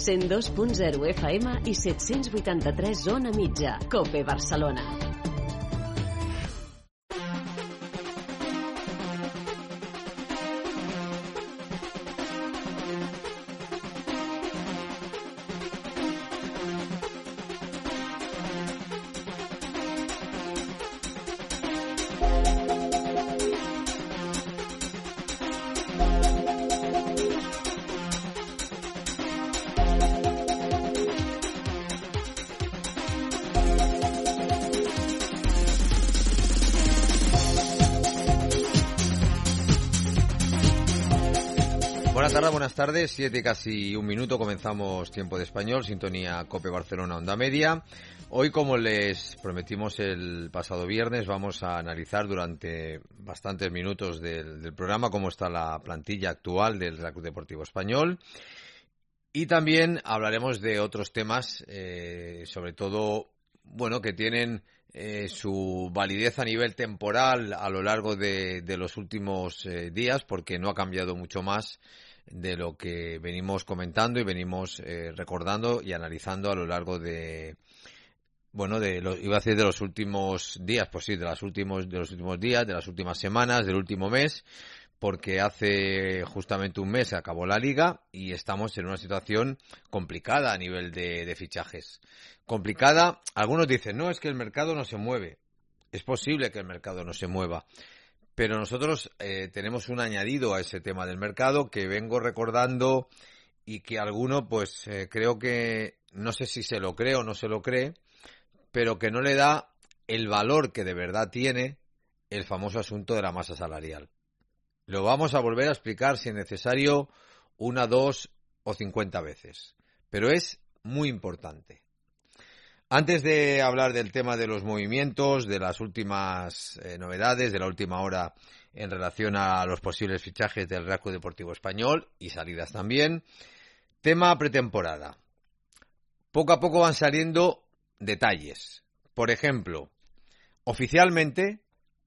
102.0 FM i 783 zona mitja. COPE Barcelona. Buenas tardes, 7 casi un minuto, comenzamos Tiempo de Español, sintonía COPE Barcelona Onda Media. Hoy, como les prometimos el pasado viernes, vamos a analizar durante bastantes minutos del programa cómo está la plantilla actual del Real Club Deportivo Español. Y también hablaremos de otros temas, sobre todo, bueno, que tienen su validez a nivel temporal a lo largo de los últimos días, porque no ha cambiado mucho más de lo que venimos comentando y venimos recordando y analizando a lo largo de, bueno, iba a decir de los últimos días, pues sí, de los últimos días, de las últimas semanas, del último mes, porque hace justamente un mes se acabó la Liga y estamos en una situación complicada a nivel de fichajes. Complicada, algunos dicen, no, es que el mercado no se mueve. Es posible que el mercado no se mueva. Pero nosotros tenemos un añadido a ese tema del mercado que vengo recordando y que alguno, pues creo que, no sé si se lo cree o no se lo cree, pero que no le da el valor que de verdad tiene el famoso asunto de la masa salarial. Lo vamos a volver a explicar, si es necesario, 1, 2 o 50 veces. Pero es muy importante. Antes de hablar del tema de los movimientos, de las últimas novedades, de la última hora en relación a los posibles fichajes del Real Club Deportivo Español y salidas también, tema pretemporada. Poco a poco van saliendo detalles. Por ejemplo, oficialmente,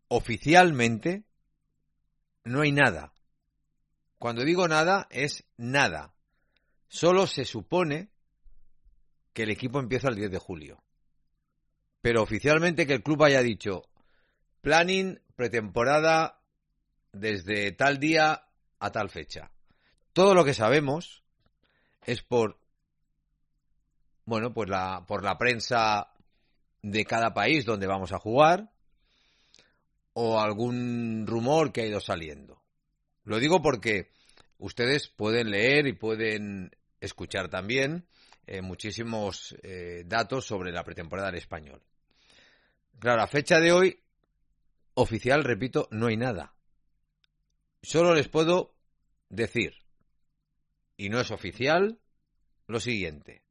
no hay nada. Cuando digo nada, es nada. Solo se supone que el equipo empieza el 10 de julio. Pero oficialmente que el club haya dicho planning pretemporada desde tal día a tal fecha. Todo lo que sabemos es por la prensa de cada país donde vamos a jugar o algún rumor que ha ido saliendo. Lo digo porque ustedes pueden leer y pueden escuchar también muchísimos datos sobre la pretemporada del Español. Claro, a fecha de hoy, oficial, repito, no hay nada. Solo les puedo decir, y no es oficial, lo siguiente.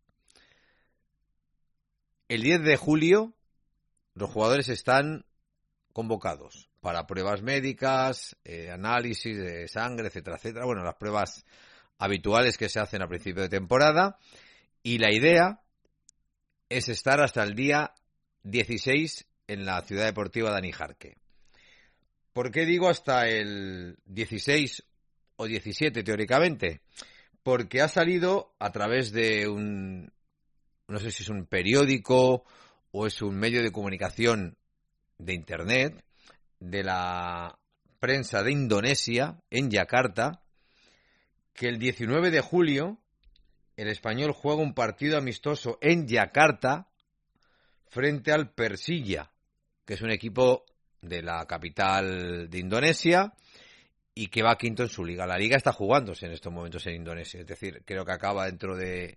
El 10 de julio los jugadores están convocados para pruebas médicas, análisis de sangre, etcétera, etcétera. Bueno, las pruebas habituales que se hacen a principio de temporada. Y la idea es estar hasta el día 16 en la Ciudad Deportiva Dani Jarque. ¿Por qué digo hasta el 16 o 17 teóricamente? Porque ha salido a través de no sé si es un periódico o es un medio de comunicación de Internet, de la prensa de Indonesia, en Yakarta, que el 19 de julio el Español juega un partido amistoso en Yakarta frente al Persija, que es un equipo de la capital de Indonesia y que va quinto en su liga. La liga está jugándose en estos momentos en Indonesia, es decir, creo que acaba dentro de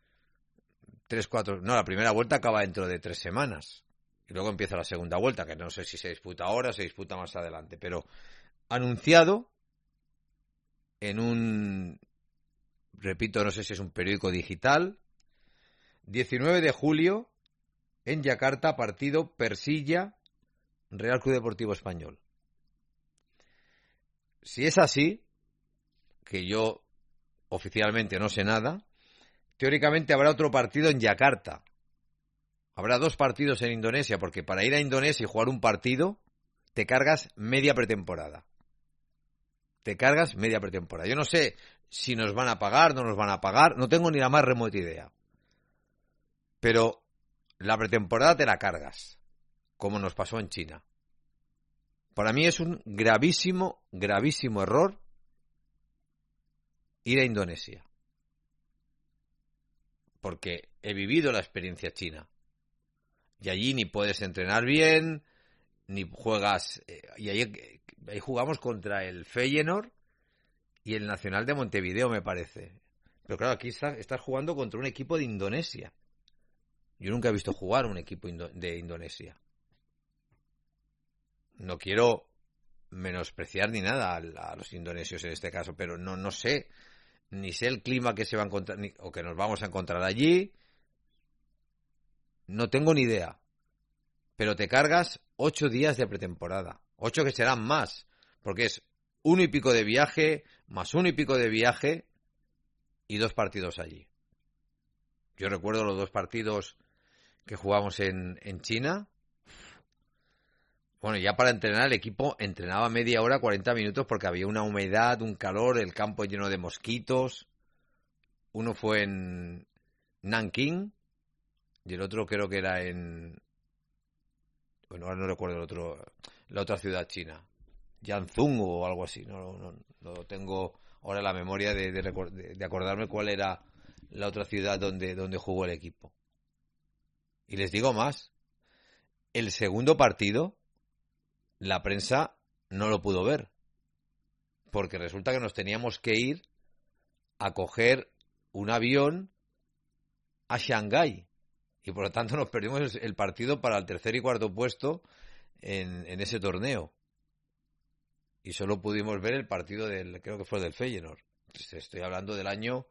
la primera vuelta acaba dentro de 3 semanas y luego empieza la segunda vuelta, que no sé si se disputa ahora o se disputa más adelante, pero anunciado en repito, no sé si es un periódico digital, 19 de julio, en Yakarta, partido Persija, Real Club Deportivo Español. Si es así, que yo oficialmente no sé nada, teóricamente habrá otro partido en Yakarta. Habrá 2 partidos en Indonesia, porque para ir a Indonesia y jugar un partido, te cargas media pretemporada. te cargas media pretemporada. Yo no sé si nos van a pagar, no nos van a pagar, no tengo ni la más remota idea. Pero la pretemporada te la cargas, como nos pasó en China. Para mí es un gravísimo, gravísimo error ir a Indonesia. Porque he vivido la experiencia china. Y allí ni puedes entrenar bien, ni juegas... y ahí jugamos contra el Feyenoord y el Nacional de Montevideo, me parece. Pero claro, aquí estás jugando contra un equipo de Indonesia. Yo nunca he visto jugar un equipo de Indonesia. No quiero menospreciar ni nada a los indonesios en este caso, pero no sé. Ni sé el clima que se va a encontrar o que nos vamos a encontrar allí. No tengo ni idea. Pero te cargas 8 días de pretemporada. 8 que serán más. Porque es 1 y pico de viaje, más 1 y pico de viaje y 2 partidos allí. Yo recuerdo los 2 partidos que jugamos en China. Bueno, ya para entrenar el equipo entrenaba media hora, 40 minutos porque había una humedad, un calor, el campo lleno de mosquitos. Uno fue en Nanking y el otro creo que era en... Bueno, ahora no recuerdo el otro, la otra ciudad china. Yanzhou o algo así. No tengo ahora la memoria de acordarme cuál era la otra ciudad donde jugó el equipo. Y les digo más. El segundo partido, la prensa no lo pudo ver. Porque resulta que nos teníamos que ir a coger un avión a Shanghái. Y por lo tanto nos perdimos el partido para el tercer y cuarto puesto en ese torneo. Y solo pudimos ver el partido creo que fue del Feyenoord. Estoy hablando del año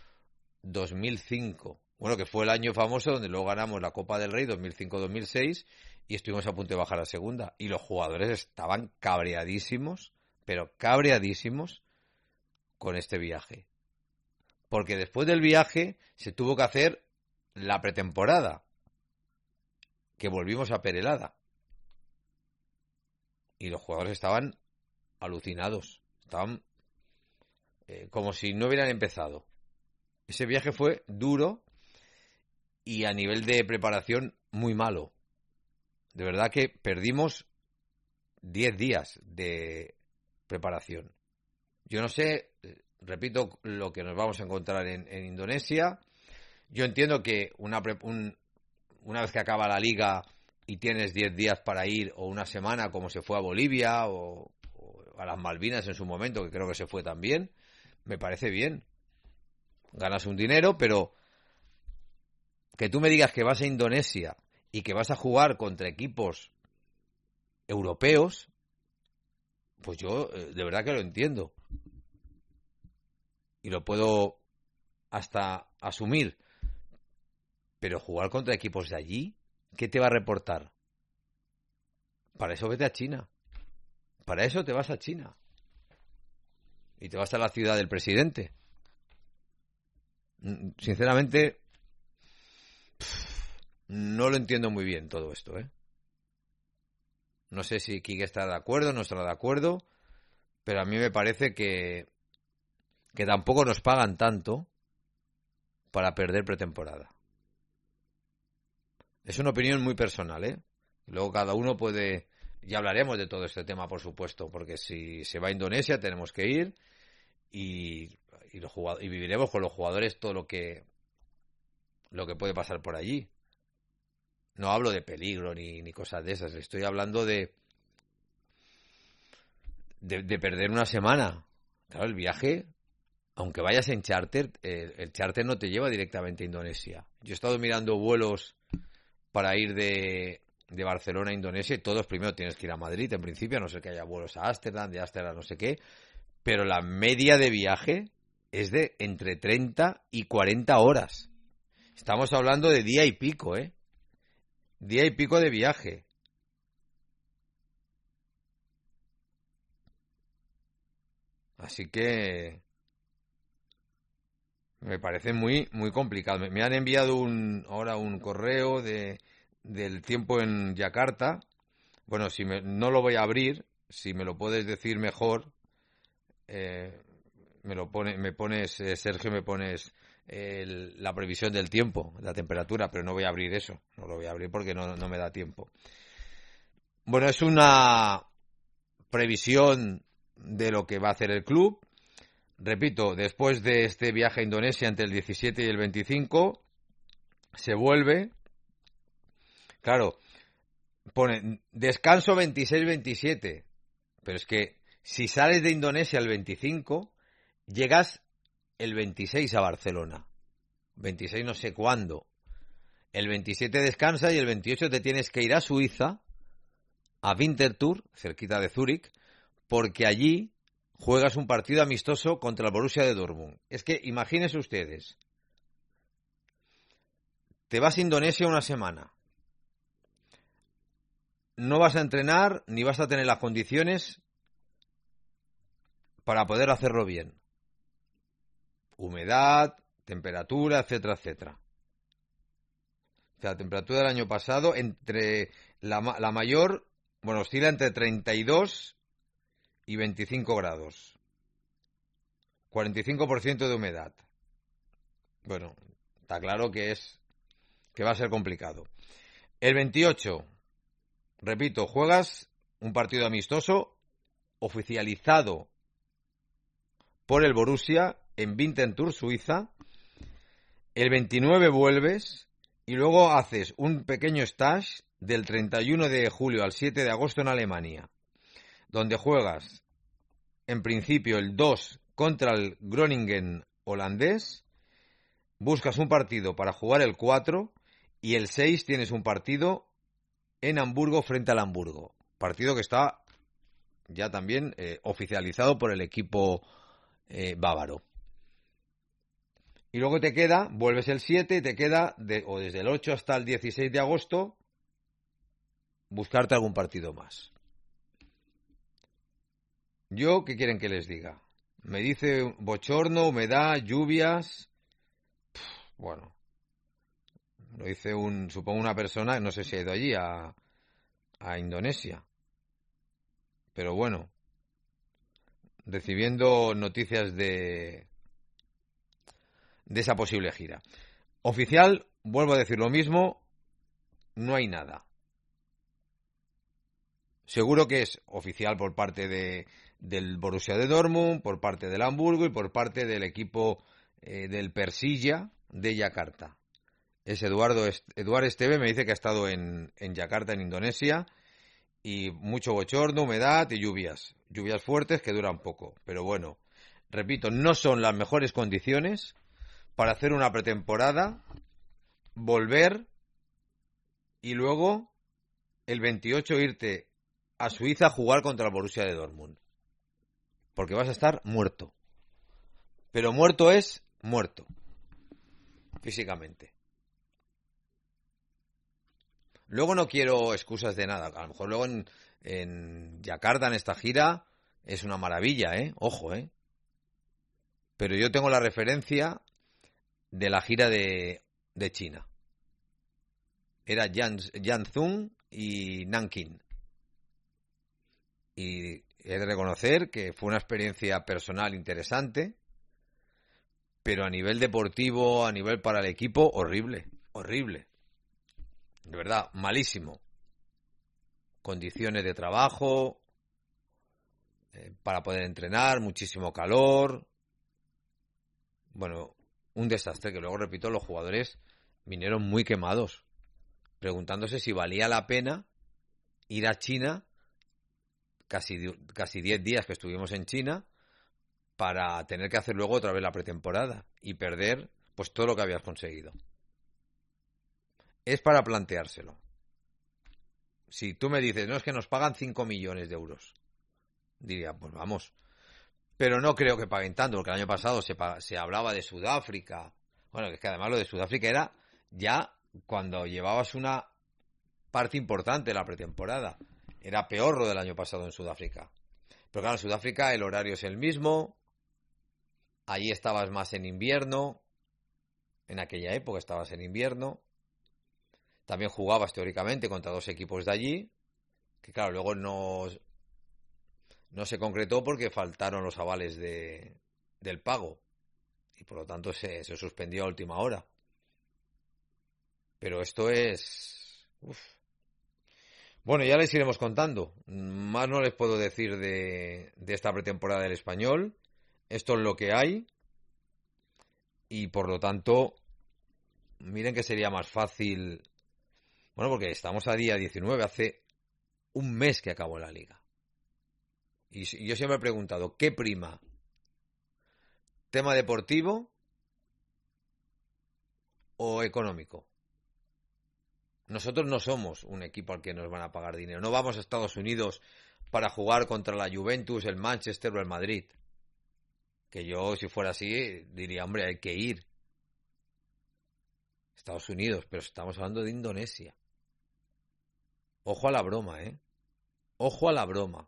2005. Bueno, que fue el año famoso donde luego ganamos la Copa del Rey 2005-2006 y estuvimos a punto de bajar a segunda. Y los jugadores estaban cabreadísimos, pero cabreadísimos con este viaje. Porque después del viaje se tuvo que hacer la pretemporada, que volvimos a Perelada. Y los jugadores estaban alucinados. Estaban como si no hubieran empezado. Ese viaje fue duro y a nivel de preparación muy malo. De verdad que perdimos 10 días de preparación. Yo no sé, repito, lo que nos vamos a encontrar en Indonesia. Yo entiendo que una vez que acaba la liga y tienes 10 días para ir o una semana como se fue a Bolivia o a las Malvinas en su momento, que creo que se fue también, me parece bien. Ganas un dinero, pero que tú me digas que vas a Indonesia y que vas a jugar contra equipos europeos, pues yo de verdad que lo entiendo. Y lo puedo hasta asumir. Pero jugar contra equipos de allí, ¿qué te va a reportar? Para eso vete a China. Para eso te vas a China. Y te vas a la ciudad del presidente. Sinceramente, no lo entiendo muy bien todo esto, ¿eh? No sé si Quique está de acuerdo, no estará de acuerdo, pero a mí me parece que tampoco nos pagan tanto para perder pretemporada. Es una opinión muy personal, ¿eh? Luego cada uno puede... Ya hablaremos de todo este tema, por supuesto, porque si se va a Indonesia tenemos que ir y viviremos con los jugadores todo lo que puede pasar por allí. No hablo de peligro ni cosas de esas. Estoy hablando de perder una semana. Claro, el viaje, aunque vayas en charter, el charter no te lleva directamente a Indonesia. Yo he estado mirando vuelos para ir de Barcelona a Indonesia y todos primero tienes que ir a Madrid en principio, a no ser que haya vuelos a Ámsterdam, de Ámsterdam no sé qué, pero la media de viaje es de entre 30 y 40 horas. Estamos hablando de día y pico, ¿eh? Día y pico de viaje. Así que me parece muy muy complicado. Me han enviado ahora un correo del tiempo en Yakarta. Bueno, no lo voy a abrir, si me lo puedes decir mejor, Sergio, me pones la previsión del tiempo, la temperatura, pero no voy a abrir eso. No lo voy a abrir porque no me da tiempo. Bueno, es una previsión de lo que va a hacer el club. Repito, después de este viaje a Indonesia entre el 17 y el 25, se vuelve. Claro, pone descanso 26-27. Pero es que si sales de Indonesia el 25, llegas el 26 a Barcelona. 26 no sé cuándo. El 27 descansa y el 28 te tienes que ir a Suiza, a Winterthur, cerquita de Zúrich, porque allí juegas un partido amistoso contra el Borussia de Dortmund. Es que imagínense ustedes, te vas a Indonesia una semana, no vas a entrenar ni vas a tener las condiciones para poder hacerlo bien. Humedad, temperatura, etcétera, etcétera. O sea, la temperatura del año pasado, entre la mayor, bueno, oscila entre 32 y 25 grados. 45% de humedad. Bueno, está claro que va a ser complicado. El 28, repito, juegas un partido amistoso oficializado por el Borussia en Winterthur, Suiza. El 29 vuelves y luego haces un pequeño stage del 31 de julio al 7 de agosto en Alemania, donde juegas en principio el 2 contra el Groningen holandés, buscas un partido para jugar el 4 y el 6 tienes un partido en Hamburgo frente al Hamburgo. Partido que está ya también oficializado por el equipo bávaro. Y luego te queda, vuelves el 7 y te queda, desde el 8 hasta el 16 de agosto, buscarte algún partido más. Yo, ¿qué quieren que les diga? Me dice bochorno, humedad, lluvias. Bueno, lo dice supongo una persona, no sé si ha ido allí a Indonesia. Pero bueno, recibiendo noticias de esa posible gira. Oficial, vuelvo a decir lo mismo, no hay nada. Seguro que es oficial por parte del Borussia de Dortmund, por parte del Hamburgo y por parte del equipo del Persija de Yakarta. Es Eduard Esteve, me dice que ha estado en Yakarta, en Indonesia, y mucho bochorno, humedad y lluvias. Lluvias fuertes que duran poco. Pero bueno, repito, no son las mejores condiciones para hacer una pretemporada, volver y luego el 28 irte a Suiza a jugar contra el Borussia de Dortmund. Porque vas a estar muerto. Pero muerto es muerto. Físicamente. Luego no quiero excusas de nada. A lo mejor luego en Yakarta, en esta gira, es una maravilla, ¿eh? Ojo, ¿eh? Pero yo tengo la referencia de la gira de China. Era Jiangsu y Nanking. Y he de reconocer que fue una experiencia personal interesante, pero a nivel deportivo, a nivel para el equipo, horrible, horrible. De verdad, malísimo. Condiciones de trabajo, para poder entrenar, muchísimo calor. Bueno, un desastre que luego, repito, los jugadores vinieron muy quemados, preguntándose si valía la pena ir a China, casi 10 días que estuvimos en China, para tener que hacer luego otra vez la pretemporada y perder pues todo lo que habías conseguido. Es para planteárselo. Si tú me dices, no, es que nos pagan 5 millones de euros, diría, pues vamos. Pero no creo que paguen tanto, porque el año pasado se hablaba de Sudáfrica. Bueno, es que además lo de Sudáfrica era ya cuando llevabas una parte importante de la pretemporada. Era peor lo del año pasado en Sudáfrica. Pero claro, en Sudáfrica el horario es el mismo. Allí estabas más en invierno. En aquella época estabas en invierno. También jugabas teóricamente contra 2 equipos de allí. Que claro, luego no No se concretó porque faltaron los avales del pago y por lo tanto se suspendió a última hora. Pero esto es... Bueno, ya les iremos contando. Más no les puedo decir de esta pretemporada del Español. Esto es lo que hay. Y por lo tanto, miren que sería más fácil... Bueno, porque estamos a día 19, hace un mes que acabó la liga. Y yo siempre he preguntado, ¿qué prima? ¿Tema deportivo o económico? Nosotros no somos un equipo al que nos van a pagar dinero. No vamos a Estados Unidos para jugar contra la Juventus, el Manchester o el Madrid. Que yo, si fuera así, diría, hombre, hay que ir. Estados Unidos, pero estamos hablando de Indonesia. Ojo a la broma, ¿eh? Ojo a la broma.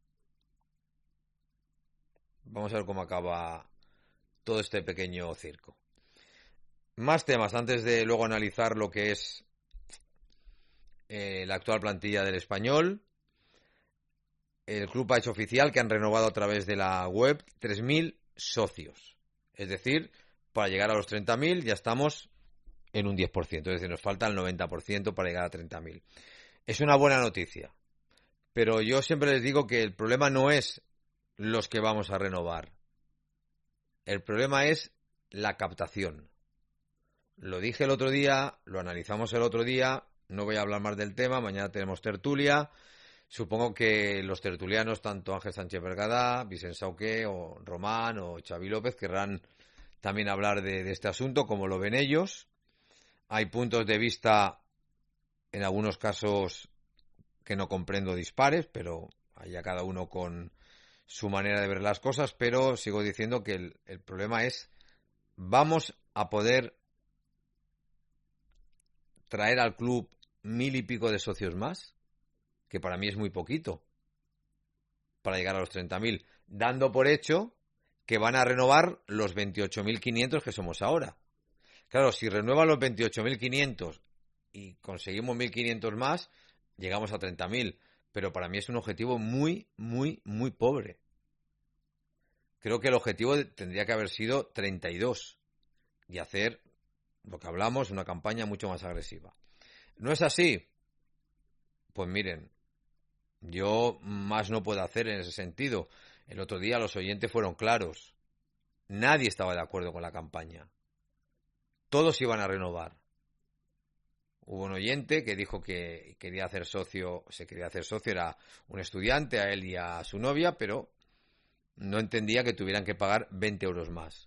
Vamos a ver cómo acaba todo este pequeño circo. Más temas antes de luego analizar lo que es la actual plantilla del Español. El club ha hecho oficial que han renovado a través de la web 3.000 socios. Es decir, para llegar a los 30.000 ya estamos en un 10%. Es decir, nos falta el 90% para llegar a 30.000. Es una buena noticia. Pero yo siempre les digo que el problema no es los que vamos a renovar. El problema es la captación. Lo dije el otro día, lo analizamos el otro día, no voy a hablar más del tema, mañana tenemos tertulia. Supongo que los tertulianos, tanto Ángel Sánchez Bergadá, Vicent Sauqué o Román o Xavi López, querrán también hablar de este asunto, como lo ven ellos. Hay puntos de vista, en algunos casos, que no comprendo dispares, pero allá cada uno con su manera de ver las cosas, pero sigo diciendo que el problema es, ¿vamos a poder traer al club 1.000 y pico de socios más? Que para mí es muy poquito para llegar a los 30.000, dando por hecho que van a renovar los 28.500 que somos ahora. Claro, si renuevan los 28.500 y conseguimos 1.500 más, llegamos a 30.000, pero para mí es un objetivo muy, muy, muy pobre. Creo que el objetivo tendría que haber sido 32 y hacer lo que hablamos, una campaña mucho más agresiva. ¿No es así? Pues miren, yo más no puedo hacer en ese sentido. El otro día los oyentes fueron claros. Nadie estaba de acuerdo con la campaña. Todos iban a renovar. Hubo un oyente que dijo que quería hacer socio, era un estudiante, a él y a su novia, pero no entendía que tuvieran que pagar 20 euros más.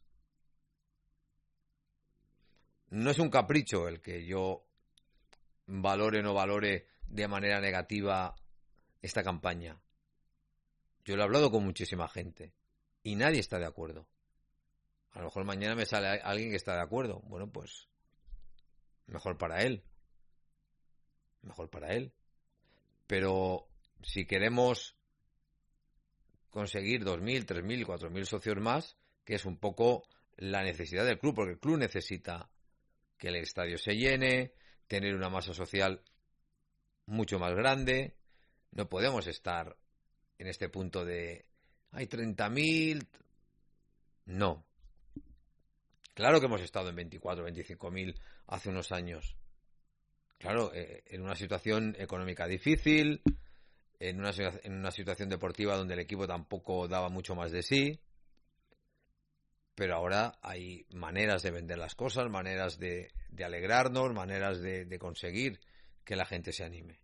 No es un capricho el que yo valore o no valore de manera negativa esta campaña. Yo lo he hablado con muchísima gente y nadie está de acuerdo. A lo mejor mañana me sale alguien que está de acuerdo. Bueno, pues mejor para él. Mejor para él. Pero si queremos conseguir 2.000, 3.000, 4.000 socios más, que es un poco la necesidad del club, porque el club necesita que el estadio se llene, tener una masa social mucho más grande. No podemos estar en este punto de hay 30.000. No. Claro que hemos estado en 24, 25.000 hace unos años. Claro, en una situación económica difícil, en una situación deportiva donde el equipo tampoco daba mucho más de sí. Pero ahora hay maneras de vender las cosas, maneras de alegrarnos, maneras de conseguir que la gente se anime.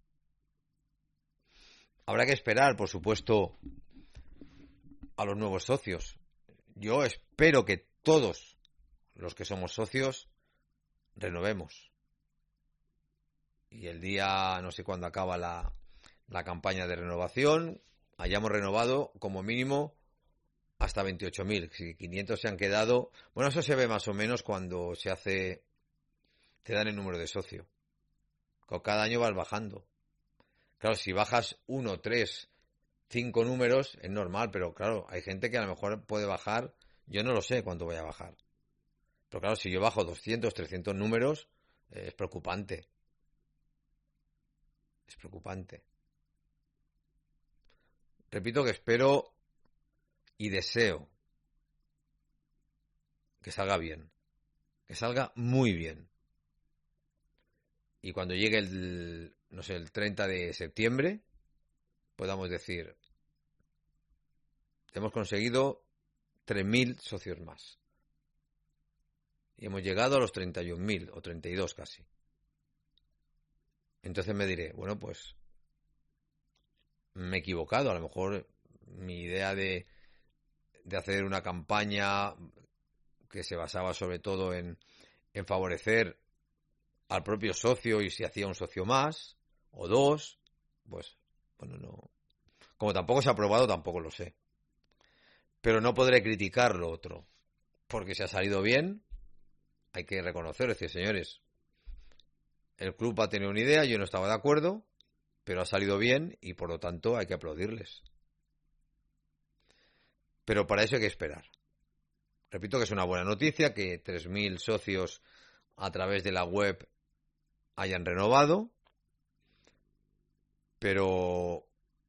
Habrá que esperar, por supuesto, a los nuevos socios. Yo espero que todos los que somos socios renovemos. Y el día, no sé cuándo acaba la campaña de renovación, hayamos renovado como mínimo hasta 28.000. Si 500 se han quedado... Bueno, eso se ve más o menos cuando te dan el número de socio. Cada año vas bajando. Claro, si bajas 1, 3, 5 números, es normal, pero claro, hay gente que a lo mejor puede bajar, yo no lo sé cuánto voy a bajar. Pero claro, si yo bajo 200, 300 números, es preocupante. Es preocupante. repito que espero y deseo que salga bien, que salga muy bien. Y cuando llegue el 30 de septiembre, podamos decir, hemos conseguido 3.000 socios más. Y hemos llegado a los 31.000 o 32 casi. Entonces me diré, bueno, pues me he equivocado. A lo mejor mi idea de hacer una campaña que se basaba sobre todo en favorecer al propio socio y si hacía un socio más o dos, pues bueno, no. Como tampoco se ha aprobado, tampoco lo sé. Pero no podré criticar lo otro, porque si ha salido bien, hay que reconocerlo, es decir, señores, el club ha tenido una idea, yo no estaba de acuerdo, pero ha salido bien y por lo tanto hay que aplaudirles. Pero para eso hay que esperar. Repito que es una buena noticia que 3.000 socios a través de la web hayan renovado, pero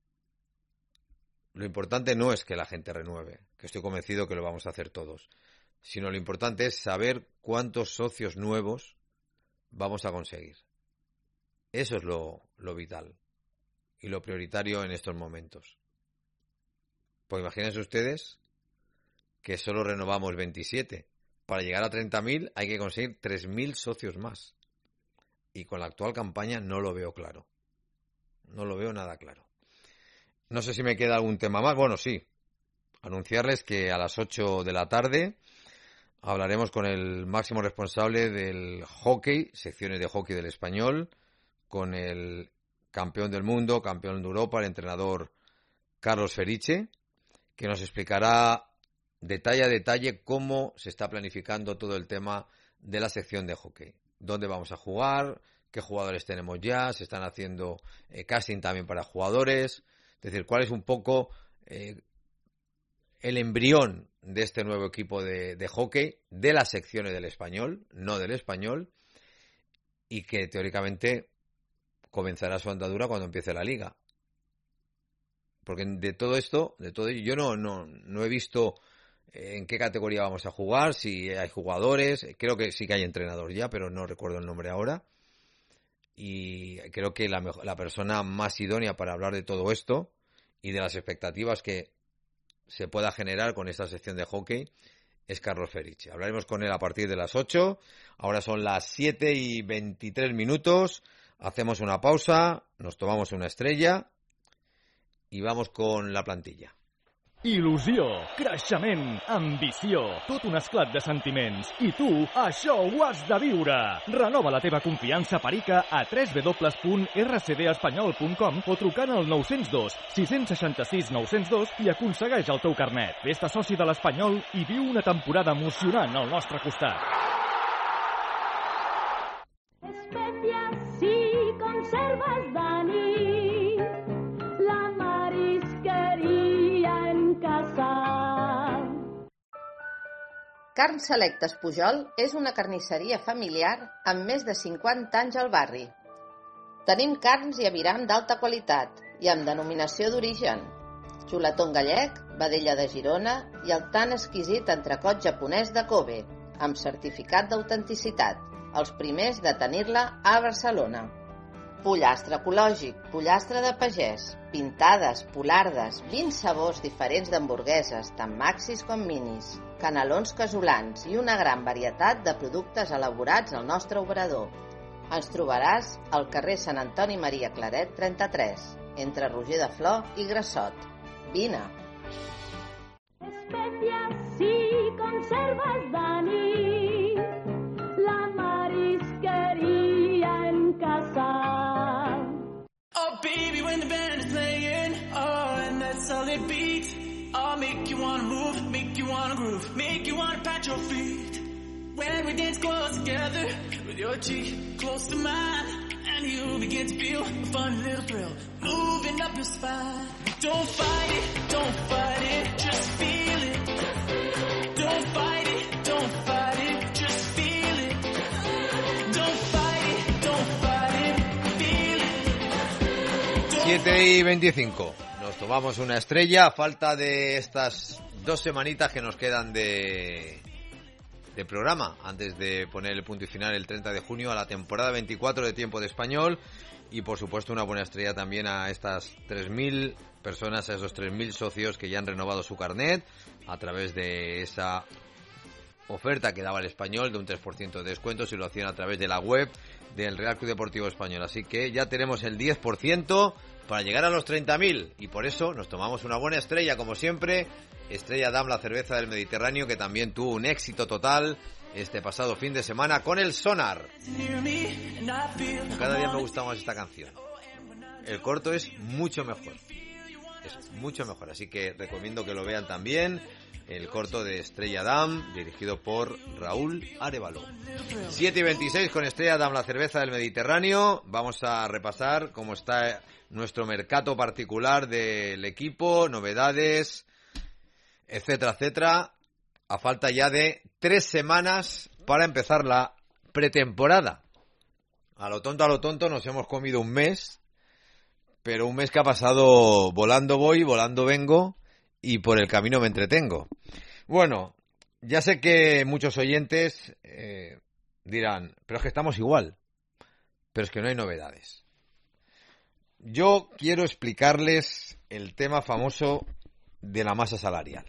lo importante no es que la gente renueve, que estoy convencido que lo vamos a hacer todos, sino lo importante es saber cuántos socios nuevos vamos a conseguir. Eso es lo vital y lo prioritario en estos momentos. Pues imagínense ustedes que solo renovamos 27. Para llegar a 30.000 hay que conseguir 3.000 socios más. Y con la actual campaña no lo veo claro. No lo veo nada claro. No sé si me queda algún tema más. Bueno, sí. Anunciarles que a las 8 de la tarde hablaremos con el máximo responsable del hockey, secciones de hockey del Español, con el campeón del mundo, campeón de Europa, el entrenador Carlos Feriche, que nos explicará detalle a detalle cómo se está planificando todo el tema de la sección de hockey. Dónde vamos a jugar, qué jugadores tenemos ya, se están haciendo casting también para jugadores. Es decir, cuál es un poco el embrión de este nuevo equipo de hockey, de las secciones del Español, no del Español, y que teóricamente comenzará su andadura cuando empiece la liga. Porque de todo esto, yo no he visto en qué categoría vamos a jugar, si hay jugadores, creo que sí que hay entrenador ya, pero no recuerdo el nombre ahora. Y creo que la persona más idónea para hablar de todo esto y de las expectativas que se pueda generar con esta sección de hockey es Carlos Feriche. Hablaremos con él a partir de las 8. Ahora son las 7:23. Hacemos una pausa, nos tomamos una estrella i vamos con la plantilla. Il·lusió, creixement, ambició, tot un esclat de sentiments. I tu, això ho has de viure. Renova la teva confiança perica a www.rcdespanyol.com o trucant al 902 666 902 i aconsegueix el teu carnet. Fes-te soci de l'Espanyol i viu una temporada emocionant al nostre costat. Especias si conservas Dani. Carns Selectes Pujol és una carnisseria familiar amb més de 50 anys al barri. Tenim carns i aviram d'alta qualitat i amb denominació d'origen. Xuletón gallec, vedella de Girona i el tan exquisit entrecot japonès de Kobe, amb certificat d'autenticitat, els primers de tenir-la a Barcelona. Pollastre ecològic, pollastre de pagès, pintades, polardes, 20 sabors diferents d'hamburgueses, tant maxis com minis, canelons casolans i una gran varietat de productes elaborats al nostre obrador. Ens trobaràs al carrer Sant Antoni Maria Claret 33, entre Roger de Flor i Grassot. Vine! Especias si conservas Dani, la marisquería en casa. Oh baby, when the band is playing, oh, and that solid beat, I'll make you wanna move, make you wanna groove, make you wanna pat your feet. When we dance close together, with your cheek close to mine, and you begin to feel a fun little thrill, moving up your spine. Don't fight it, just feel it. Don't fight it, just feel it. Don't fight it, feel it. 7:25. Nos tomamos una estrella a falta de estas 2 semanitas que nos quedan de programa antes de poner el punto y final el 30 de junio a la temporada 24 de Tiempo de Español. Y por supuesto una buena estrella también a estas 3.000 personas, a esos 3.000 socios que ya han renovado su carnet a través de esa oferta que daba el Español de un 3% de descuento si lo hacían a través de la web del Real Club Deportivo Español. Así que ya tenemos el 10% para llegar a los 30.000 y por eso nos tomamos una buena estrella, como siempre, Estrella Damm, la cerveza del Mediterráneo, que también tuvo un éxito total este pasado fin de semana con el Sonar. Cada día me gusta más esta canción. El corto es mucho mejor. Es mucho mejor, así que recomiendo que lo vean también. El corto de Estrella Damm, dirigido por Raúl Arévalo. 7:26 con Estrella Damm, la cerveza del Mediterráneo. Vamos a repasar cómo está nuestro mercado particular del equipo, novedades, etcétera, etcétera. A falta ya de 3 semanas para empezar la pretemporada. A lo tonto nos hemos comido un mes, pero un mes que ha pasado volando voy, volando vengo y por el camino me entretengo. Bueno, ya sé que muchos oyentes dirán, pero es que estamos igual, pero es que no hay novedades. Yo quiero explicarles el tema famoso de la masa salarial.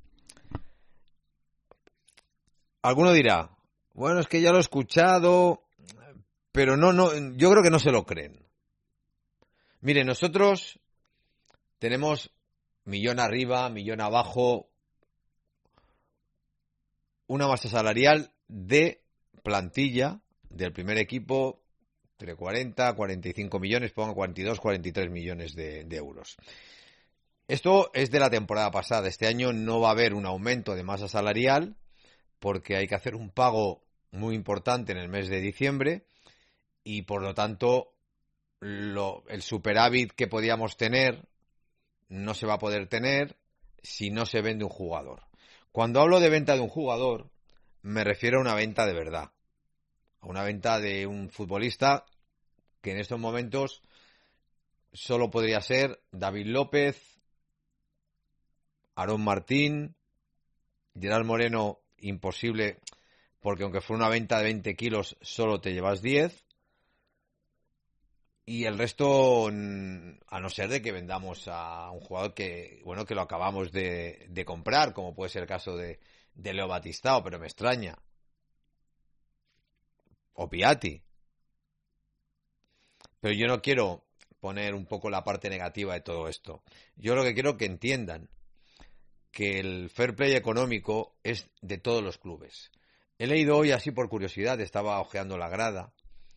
Alguno dirá, bueno, es que ya lo he escuchado, pero no, yo creo que no se lo creen. Mire, nosotros tenemos millón arriba, millón abajo, una masa salarial de plantilla del primer equipo entre 40, 45 millones, pongan 42, 43 millones de euros. Esto es de la temporada pasada. Este año no va a haber un aumento de masa salarial porque hay que hacer un pago muy importante en el mes de diciembre y por lo tanto el superávit que podíamos tener no se va a poder tener si no se vende un jugador. Cuando hablo de venta de un jugador me refiero a una venta de verdad, a una venta de un futbolista que en estos momentos solo podría ser David López, Aarón Martín, Gerard Moreno. Imposible, porque aunque fuera una venta de 20 kilos, solo te llevas 10. Y el resto, a no ser de que vendamos a un jugador que lo acabamos de comprar, como puede ser el caso de Leo Batistao, pero me extraña. O Piatti. Pero yo no quiero poner un poco la parte negativa de todo esto. Yo lo que quiero que entiendan que el fair play económico es de todos los clubes. He leído hoy, así por curiosidad, estaba hojeando la grada,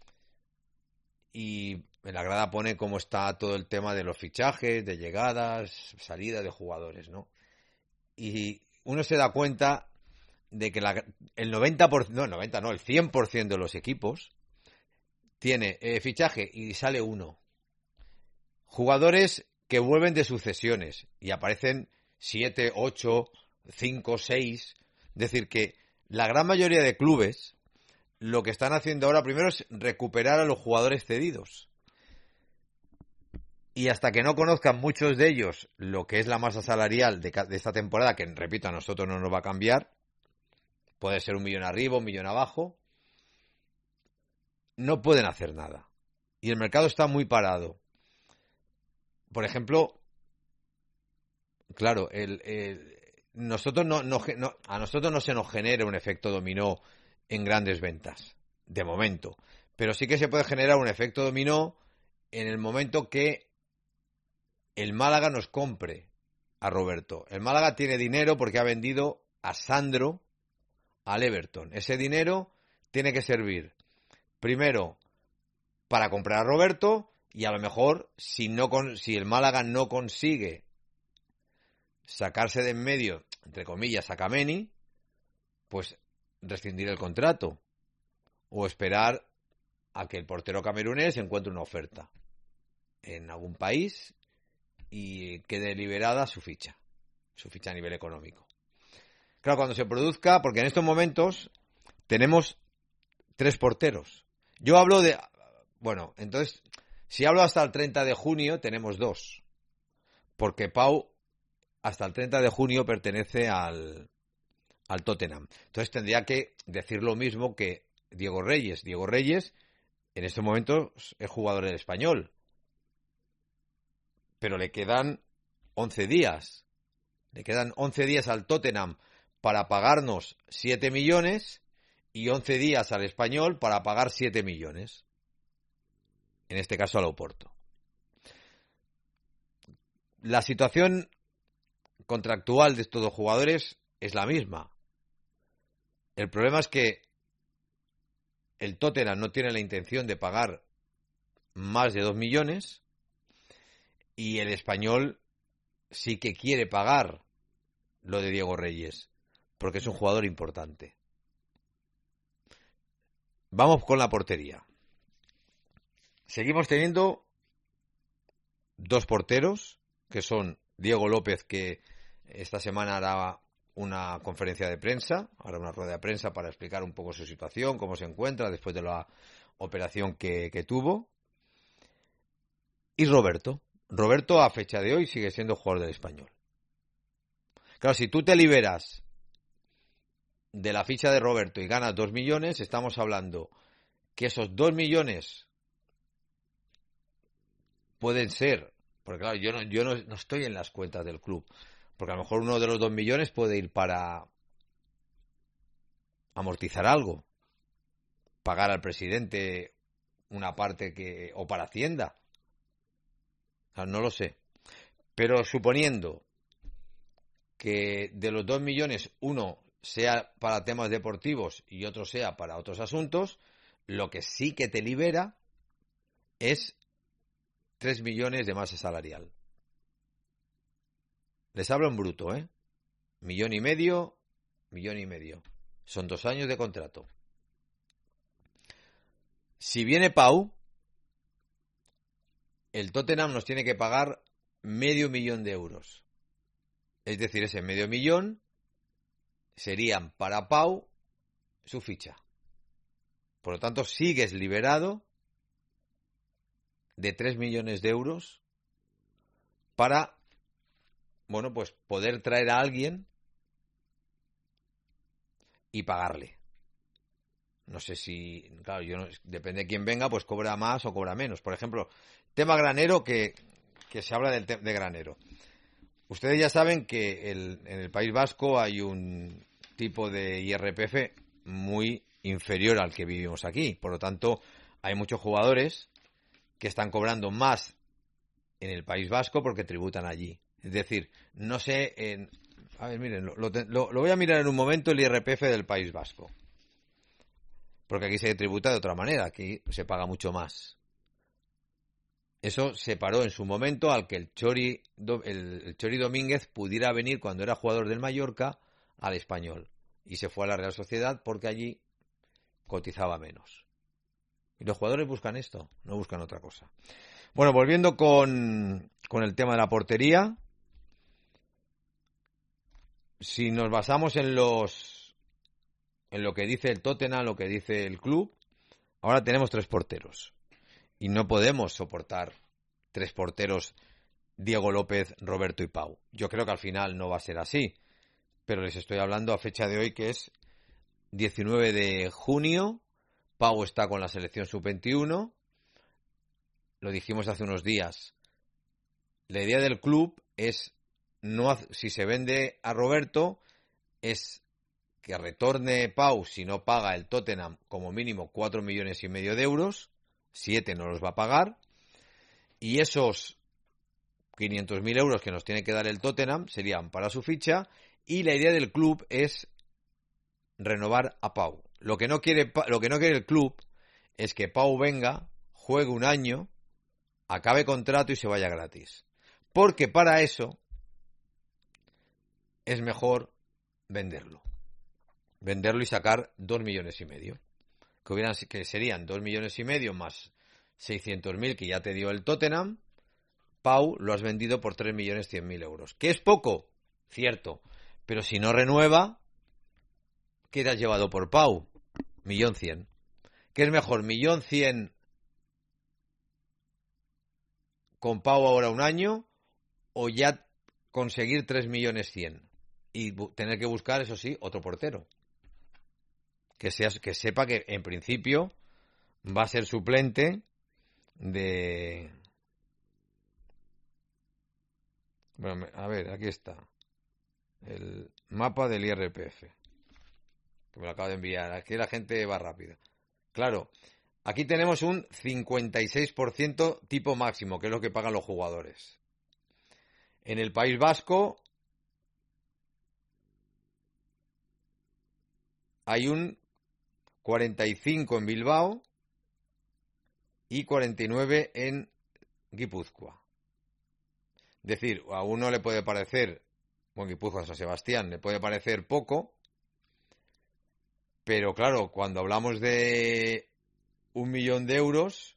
y en la grada pone cómo está todo el tema de los fichajes, de llegadas, salidas de jugadores, ¿no? Y uno se da cuenta de que el 100% de los equipos tiene fichaje y sale uno. Jugadores que vuelven de sucesiones y aparecen 7, 8, 5, 6. Es decir, que la gran mayoría de clubes lo que están haciendo ahora primero es recuperar a los jugadores cedidos. Y hasta que no conozcan muchos de ellos lo que es la masa salarial de esta temporada, que repito, a nosotros no nos va a cambiar, puede ser 1 millón arriba, 1 millón abajo, no pueden hacer nada. Y el mercado está muy parado. Por ejemplo, claro, a nosotros no se nos genera un efecto dominó en grandes ventas, de momento. Pero sí que se puede generar un efecto dominó en el momento que el Málaga nos compre a Roberto. El Málaga tiene dinero porque ha vendido a Sandro al Everton. Ese dinero tiene que servir primero para comprar a Roberto y a lo mejor si el Málaga no consigue sacarse de en medio, entre comillas, a Kameni, pues rescindir el contrato o esperar a que el portero camerunés encuentre una oferta en algún país y quede liberada su ficha a nivel económico. Claro, cuando se produzca, porque en estos momentos tenemos 3 porteros. Yo hablo entonces, si hablo hasta el 30 de junio, tenemos 2. porque Pau hasta el 30 de junio pertenece al Tottenham. Entonces tendría que decir lo mismo que Diego Reyes. Diego Reyes en este momento es jugador del Español, pero le quedan 11 días. Le quedan 11 días al Tottenham para pagarnos 7 millones y 11 días al Español para pagar 7 millones. En este caso al Oporto. La situación contractual de estos dos jugadores es la misma. El problema es que el Tottenham no tiene la intención de pagar más de 2 millones y el Español sí que quiere pagar lo de Diego Reyes, porque es un jugador importante. Vamos con la portería. Seguimos teniendo dos porteros, que son Diego López, que esta semana hará una conferencia de prensa, hará una rueda de prensa para explicar un poco su situación, cómo se encuentra después de la operación que tuvo. Y Roberto. Roberto, a fecha de hoy, sigue siendo jugador del Español. Claro, si tú te liberas de la ficha de Roberto y ganas 2 millones, estamos hablando que esos 2 millones pueden ser, porque claro, yo no estoy en las cuentas del club, porque a lo mejor uno de los 2 millones puede ir para amortizar algo, pagar al presidente una parte o para Hacienda. Claro, no lo sé. Pero suponiendo que de los 2 millones uno sea para temas deportivos y otro sea para otros asuntos, lo que sí que te libera es 3 millones de masa salarial. Les hablo en bruto, ¿eh? 1,5 millones. Son 2 años de contrato. Si viene Pau, el Tottenham nos tiene que pagar 500.000 de euros. Es decir, ese 500.000 serían para Pau su ficha. Por lo tanto, sigues liberado de 3 millones de euros para, bueno, pues poder traer a alguien y pagarle. No sé si, claro, depende de quién venga, pues cobra más o cobra menos. Por ejemplo, tema Granero, que se habla de Granero. Ustedes ya saben que en el País Vasco hay un tipo de IRPF muy inferior al que vivimos aquí. Por lo tanto, hay muchos jugadores que están cobrando más en el País Vasco porque tributan allí. Es decir, no sé... a ver, miren, lo voy a mirar en un momento el IRPF del País Vasco. Porque aquí se tributa de otra manera, aquí se paga mucho más. Eso se paró en su momento al que el Chori Domínguez pudiera venir cuando era jugador del Mallorca al Español. Y se fue a la Real Sociedad porque allí cotizaba menos. Y los jugadores buscan esto, no buscan otra cosa. Bueno, volviendo con el tema de la portería. Si nos basamos en lo que dice el Tottenham, lo que dice el club, ahora tenemos 3 porteros. Y no podemos soportar 3 porteros, Diego López, Roberto y Pau. Yo creo que al final no va a ser así. Pero les estoy hablando a fecha de hoy, que es 19 de junio. Pau está con la selección sub-21. Lo dijimos hace unos días. La idea del club es, si se vende a Roberto, es que retorne Pau si no paga el Tottenham como mínimo 4,5 millones de euros. 7 no los va a pagar. Y esos 500.000 euros que nos tiene que dar el Tottenham serían para su ficha. Y la idea del club es renovar a Pau. Lo que no quiere el club es que Pau venga, juegue un año, acabe contrato y se vaya gratis. Porque para eso es mejor venderlo. Venderlo y sacar 2,5 millones. Que serían 2,5 millones más 600.000 que ya te dio el Tottenham. Pau lo has vendido por 3.100.000 euros. ¿Que es poco? Cierto. Pero si no renueva, ¿qué te has llevado por Pau? 1.100.000. ¿Qué es mejor? 1.100.000 con Pau ahora un año o ya conseguir 3.100.000 y tener que buscar, eso sí, otro portero que sepa que en principio va a ser suplente de... Bueno, a ver, aquí está el mapa del IRPF, que me lo acabo de enviar. Aquí la gente va rápida. Claro, aquí tenemos un 56% tipo máximo, que es lo que pagan los jugadores. En el País Vasco hay un 45 en Bilbao y 49 en Guipúzcoa. Es decir, a uno le puede parecer, bueno, Guipúzcoa, San Sebastián, le puede parecer poco, pero claro, cuando hablamos de 1.000.000 de euros,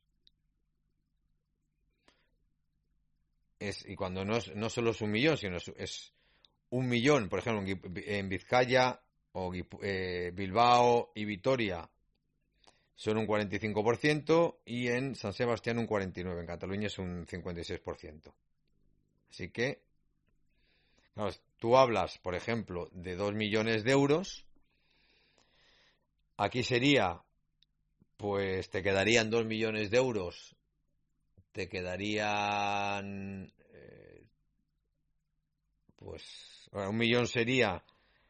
y cuando no solo es 1.000.000, sino es 1.000.000, por ejemplo, en Vizcaya o Bilbao y Vitoria son un 45% y en San Sebastián un 49%, en Cataluña es un 56%. Así que, claro, tú hablas, por ejemplo, de 2 millones de euros, aquí sería, pues te quedarían 2 millones de euros, te quedarían, pues, 1 millón sería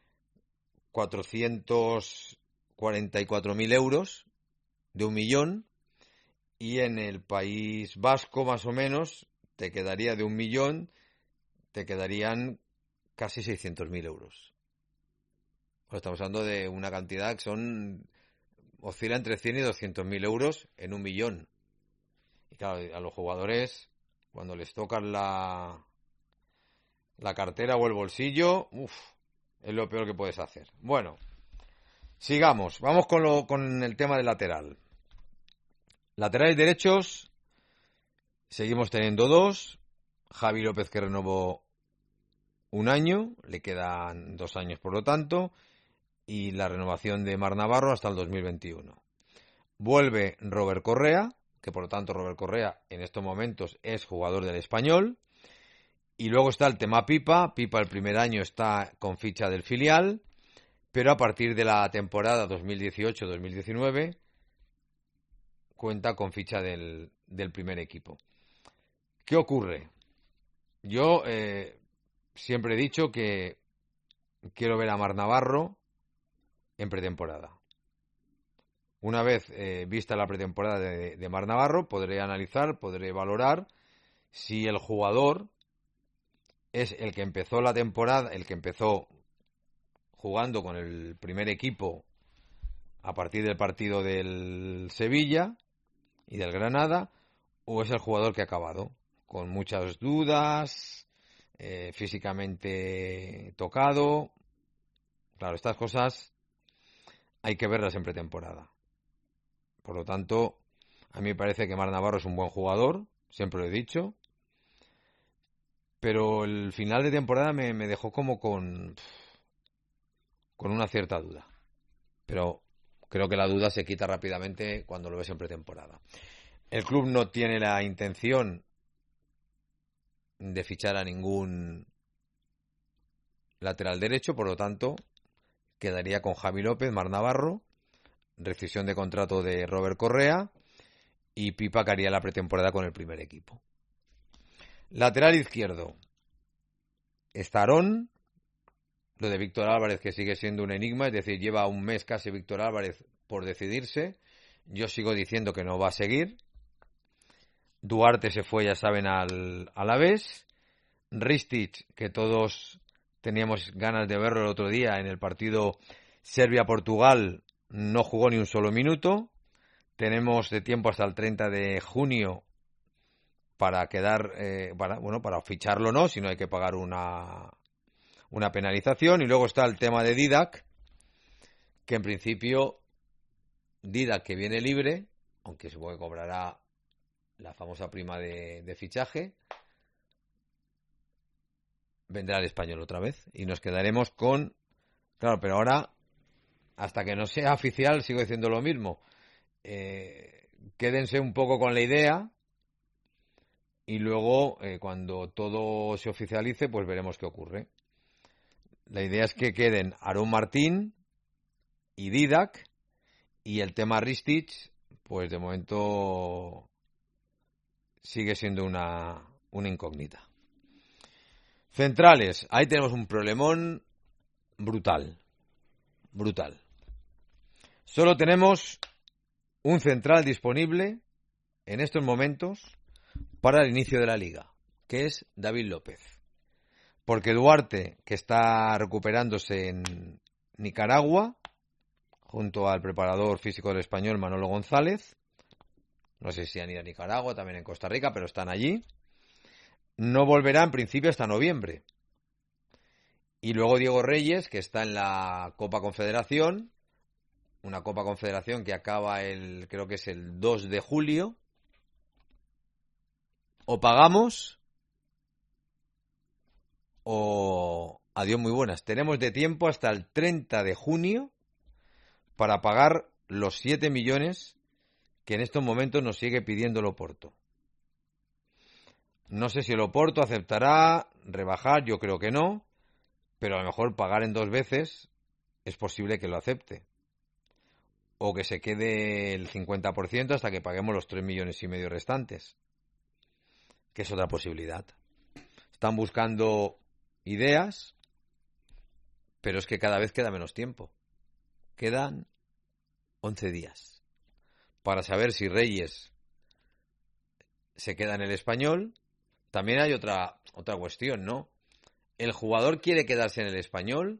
444.000 euros de 1 millón, y en el País Vasco, más o menos, te quedaría de 1 millón, te quedarían casi 600.000 euros. Pues estamos hablando de una cantidad que oscila entre 100 y 200.000 euros en 1 millón. Y claro, a los jugadores, cuando les tocan la cartera o el bolsillo, es lo peor que puedes hacer. Bueno, sigamos. Vamos con el tema del lateral. Laterales derechos, seguimos teniendo 2. Javi López, que renovó 1 año, le quedan 2 años por lo tanto, y la renovación de Marc Navarro hasta el 2021. Vuelve Robert Correa, que por lo tanto Robert Correa en estos momentos es jugador del Español. Y luego está el tema Pipa. Pipa el primer año está con ficha del filial, pero a partir de la temporada 2018-2019 cuenta con ficha del primer equipo. ¿Qué ocurre? Yo siempre he dicho que quiero ver a Marc Navarro en pretemporada. Una vez vista la pretemporada de Marc Navarro, podré analizar, podré valorar si el jugador es el que empezó la temporada, el que empezó jugando con el primer equipo a partir del partido del Sevilla y del Granada, o es el jugador que ha acabado con muchas dudas, físicamente tocado. Claro, estas cosas hay que verlas en pretemporada. Por lo tanto, a mí me parece que Marc Navarro es un buen jugador, siempre lo he dicho, pero el final de temporada me dejó como con una cierta duda. Pero creo que la duda se quita rápidamente cuando lo ves en pretemporada. El club no tiene la intención de fichar a ningún lateral derecho, por lo tanto, quedaría con Javi López, Marc Navarro, rescisión de contrato de Robert Correa y Pipa, que haría la pretemporada con el primer equipo. Lateral izquierdo, Estarón. Lo de Víctor Álvarez, que sigue siendo un enigma, es decir, lleva un mes casi Víctor Álvarez por decidirse. Yo sigo diciendo que no va a seguir. Duarte se fue, ya saben, al Alavés. Ristic, que todos teníamos ganas de verlo el otro día en el partido Serbia-Portugal, no jugó ni un solo minuto. Tenemos de tiempo hasta el 30 de junio para para ficharlo no, si no hay que pagar una penalización. Y luego está el tema de Didac, que en principio Didac, que viene libre, aunque supongo que cobrará la famosa prima de fichaje, vendrá al Español otra vez y nos quedaremos con... Claro, pero ahora, hasta que no sea oficial, sigo diciendo lo mismo. Quédense un poco con la idea y luego, cuando todo se oficialice, pues veremos qué ocurre. La idea es que queden Aarón Martín y Didac, y el tema Ristich, pues de momento sigue siendo una incógnita. Centrales, ahí tenemos un problemón brutal. Solo tenemos un central disponible en estos momentos para el inicio de la liga, que es David López. Porque Duarte, que está recuperándose en Nicaragua, junto al preparador físico del Español, Manolo González, no sé si han ido a Nicaragua, también en Costa Rica, pero están allí, no volverá en principio hasta noviembre. Y luego Diego Reyes, que está en la Copa Confederación, una Copa Confederación que acaba creo que es el 2 de julio. O pagamos o adiós muy buenas. Tenemos de tiempo hasta el 30 de junio para pagar los 7 millones que en estos momentos nos sigue pidiendo el Oporto. No sé si el Oporto aceptará rebajar, yo creo que no, pero a lo mejor pagar en 2 veces es posible que lo acepte. O que se quede el 50% hasta que paguemos los 3,5 millones restantes, que es otra posibilidad. Están buscando ideas, pero es que cada vez queda menos tiempo. Quedan 11 días para saber si Reyes se queda en el Español. También hay otra cuestión, ¿no? ¿El jugador quiere quedarse en el Español?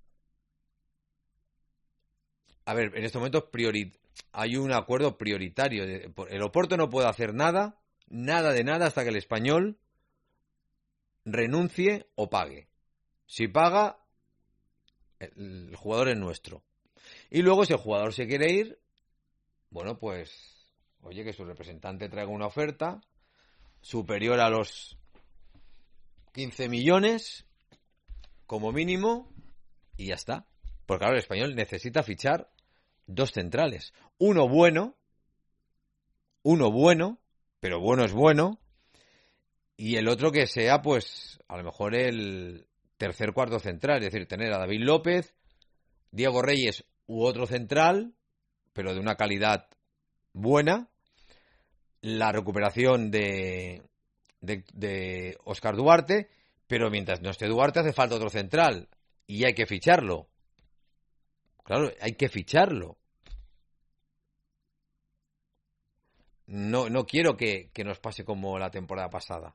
A ver, en este momento hay un acuerdo prioritario. El Oporto no puede hacer nada de nada, hasta que el Español renuncie o pague. Si paga, el jugador es nuestro. Y luego, si el jugador se quiere ir, bueno, pues, oye, que su representante traiga una oferta superior a los 15 millones, como mínimo, y ya está. Porque ahora el Español necesita fichar 2 centrales. Uno bueno, pero bueno es bueno, y el otro que sea, pues, a lo mejor el tercer, cuarto central, es decir, tener a David López, Diego Reyes u otro central, pero de una calidad buena, la recuperación de Óscar Duarte, pero mientras no esté Duarte hace falta otro central, y hay que ficharlo. Claro, hay que ficharlo. No quiero que nos pase como la temporada pasada.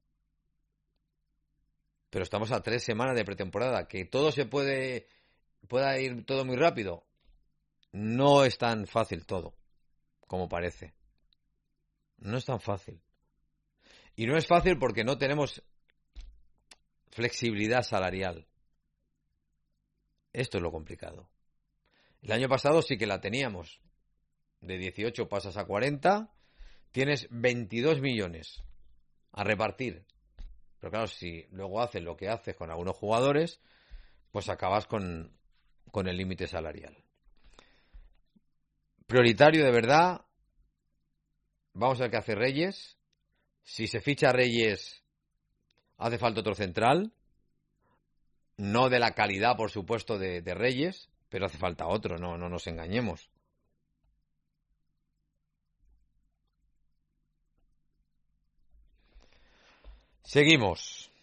Pero estamos a 3 semanas de pretemporada. Que todo pueda ir todo muy rápido. No es tan fácil todo como parece. No es tan fácil. Y no es fácil porque no tenemos flexibilidad salarial. Esto es lo complicado. El año pasado sí que la teníamos. De 18 pasas a 40, tienes 22 millones a repartir. Pero claro, si luego haces lo que haces con algunos jugadores, pues acabas con el límite salarial. Prioritario de verdad, vamos a ver qué hace Reyes. Si se ficha Reyes, hace falta otro central. No de la calidad, por supuesto, de Reyes, pero hace falta otro, no nos engañemos. Seguimos.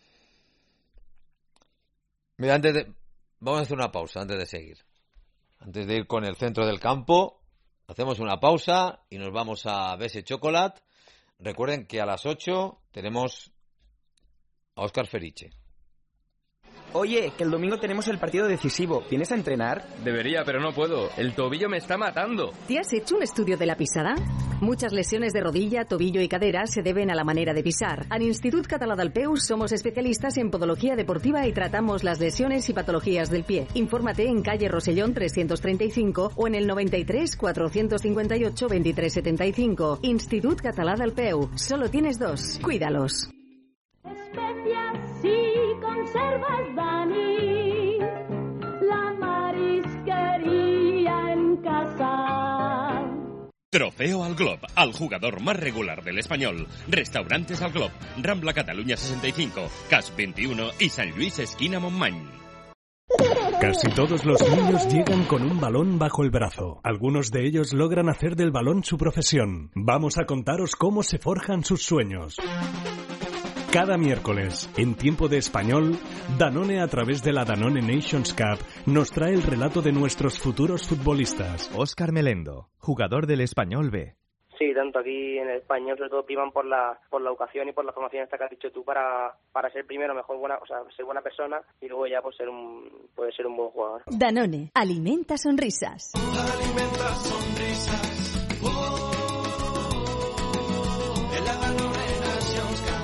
Mira, vamos a hacer una pausa antes de seguir. Antes de ir con el centro del campo, hacemos una pausa y nos vamos a Bese Chocolate. Recuerden que a las 8 tenemos a Óscar Feriche. Oye, que el domingo tenemos el partido decisivo. ¿Vienes a entrenar? Debería, pero no puedo. El tobillo me está matando. ¿Te has hecho un estudio de la pisada? Muchas lesiones de rodilla, tobillo y cadera se deben a la manera de pisar. En Institut Català del Peu somos especialistas en podología deportiva y tratamos las lesiones y patologías del pie. Infórmate en calle Rosellón 335 o en el 93 458 2375. Institut Català del Peu. Solo tienes 2. Cuídalos. Especias y conservas, Dani, la marisquería en casa. Trofeo al Glob, al jugador más regular del Español. Restaurantes al Glob, Rambla Cataluña 65, Cas 21 y San Luis esquina Montmany. Casi todos los niños llegan con un balón bajo el brazo. Algunos de ellos logran hacer del balón su profesión. Vamos a contaros cómo se forjan sus sueños. Cada miércoles, en Tiempo de Español, Danone, a través de la Danone Nations Cup, nos trae el relato de nuestros futuros futbolistas. Óscar Melendo, jugador del Español B. Sí, tanto aquí en el Español, sobre todo priman por la educación y por la formación esta que has dicho tú para ser primero mejor ser buena persona y luego ya poder ser un buen jugador. Danone, alimenta sonrisas. Alimenta sonrisas. En la Danone Nations Cup.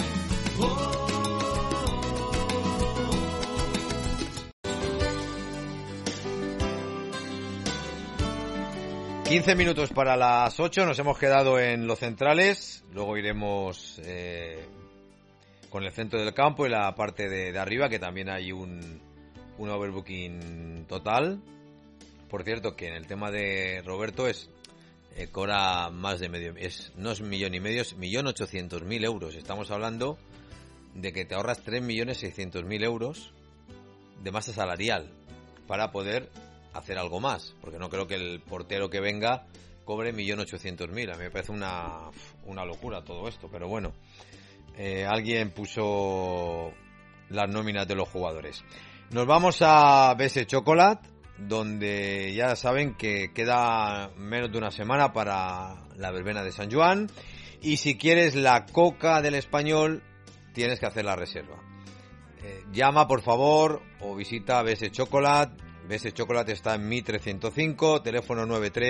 15 minutos para las 8, nos hemos quedado en los centrales, luego iremos con el centro del campo y la parte de arriba, que también hay un overbooking total. Por cierto, que en el tema de Roberto cobra más de medio, no es 1,5 millones, es 1.800.000 euros. Estamos hablando de que te ahorras 3.600.000 euros de masa salarial para poder hacer algo más, porque no creo que el portero que venga cobre 1.800.000. A mí me parece una locura todo esto, pero bueno, alguien puso las nóminas de los jugadores. Nos vamos a BS Chocolate, donde ya saben que queda menos de una semana para la verbena de San Joan, y si quieres la coca del Español tienes que hacer la reserva. Llama por favor o visita BS Chocolate. BS Chocolate está en Mitre 105, teléfono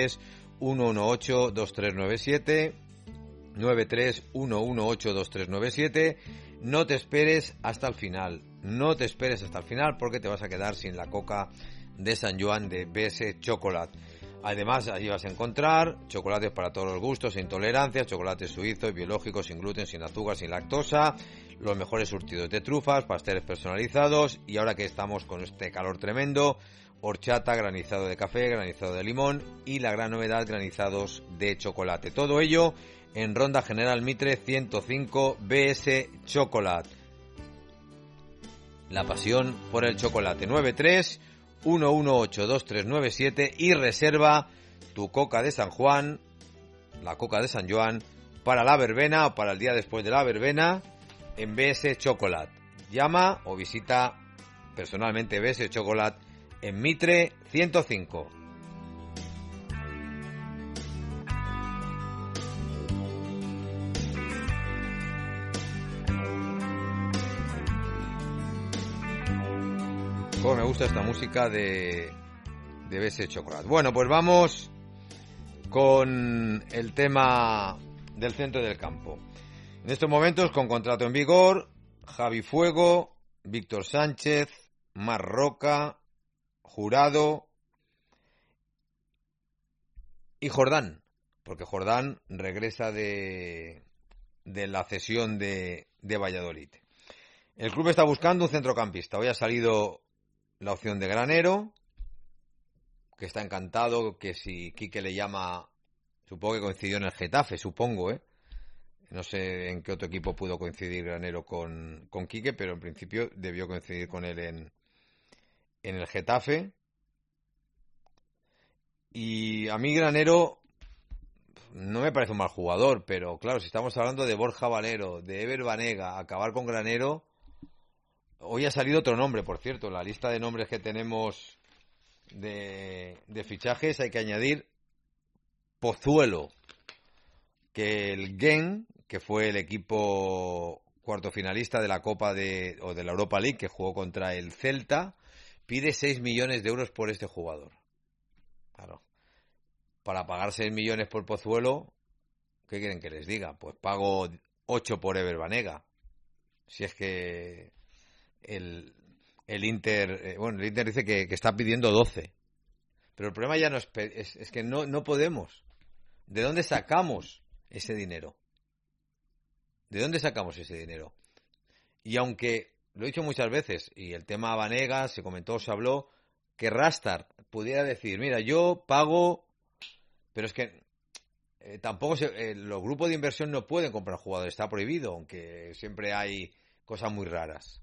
93-118-2397, 93-118-2397. No te esperes hasta el final, porque te vas a quedar sin la coca de San Joan de BS Chocolate. Además, allí vas a encontrar chocolates para todos los gustos e intolerancias, chocolates suizos, biológicos, sin gluten, sin azúcar, sin lactosa, los mejores surtidos de trufas, pasteles personalizados, y ahora que estamos con este calor tremendo, horchata, granizado de café, granizado de limón y la gran novedad, granizados de chocolate. Todo ello en Ronda General Mitre 105, BS Chocolate. La pasión por el chocolate. 93-118-2397 y reserva tu coca de San Juan, la coca de San Joan, para la verbena o para el día después de la verbena en BS Chocolate. Llama o visita personalmente BS Chocolate en Mitre 105. Como me gusta esta música de BS Chocolate. Bueno, pues vamos con el tema del centro del campo. En estos momentos, con contrato en vigor, Javi Fuego, Víctor Sánchez, Mar Roca, Jurado y Jordán, porque Jordán regresa de la cesión de Valladolid. El club está buscando un centrocampista. Hoy ha salido la opción de Granero, que está encantado, que si Quique le llama, supongo que coincidió en el Getafe, no sé en qué otro equipo pudo coincidir Granero con Quique, pero en principio debió coincidir con él en el Getafe. Y a mí Granero no me parece un mal jugador, pero claro, si estamos hablando de Borja Valero, de Ever Banega, acabar con Granero. Hoy ha salido otro nombre, por cierto, en la lista de nombres que tenemos de fichajes hay que añadir Pozuelo, que el Genk, que fue el equipo cuarto finalista de la Copa o de la Europa League, que jugó contra el Celta, pide 6 millones de euros por este jugador. Claro, para pagar 6 millones por Pozuelo, ¿qué quieren que les diga? Pues pago 8 por Ever Banega. Si es que el Inter, el Inter dice que está pidiendo 12. Pero el problema ya no es que no podemos. ¿De dónde sacamos ese dinero? ¿De dónde sacamos ese dinero? Y aunque lo he dicho muchas veces, y el tema Banega se comentó, se habló, que Rastar pudiera decir, mira, yo pago, pero es que tampoco los grupos de inversión no pueden comprar jugadores, está prohibido, aunque siempre hay cosas muy raras.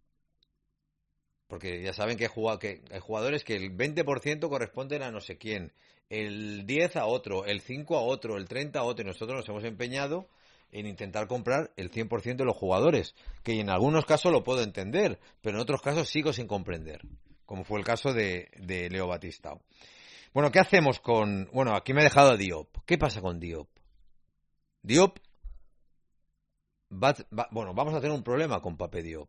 Porque ya saben que hay jugadores que el 20% corresponden a no sé quién, el 10 a otro, el 5 a otro, el 30 a otro, y nosotros nos hemos empeñado en intentar comprar el 100% de los jugadores, que en algunos casos lo puedo entender, pero en otros casos sigo sin comprender, como fue el caso de Leo Batistao. Bueno, ¿qué hacemos con...? Bueno, aquí me he dejado a Diop. ¿Qué pasa con Diop? Diop... Bueno, vamos a tener un problema con Pape Diop.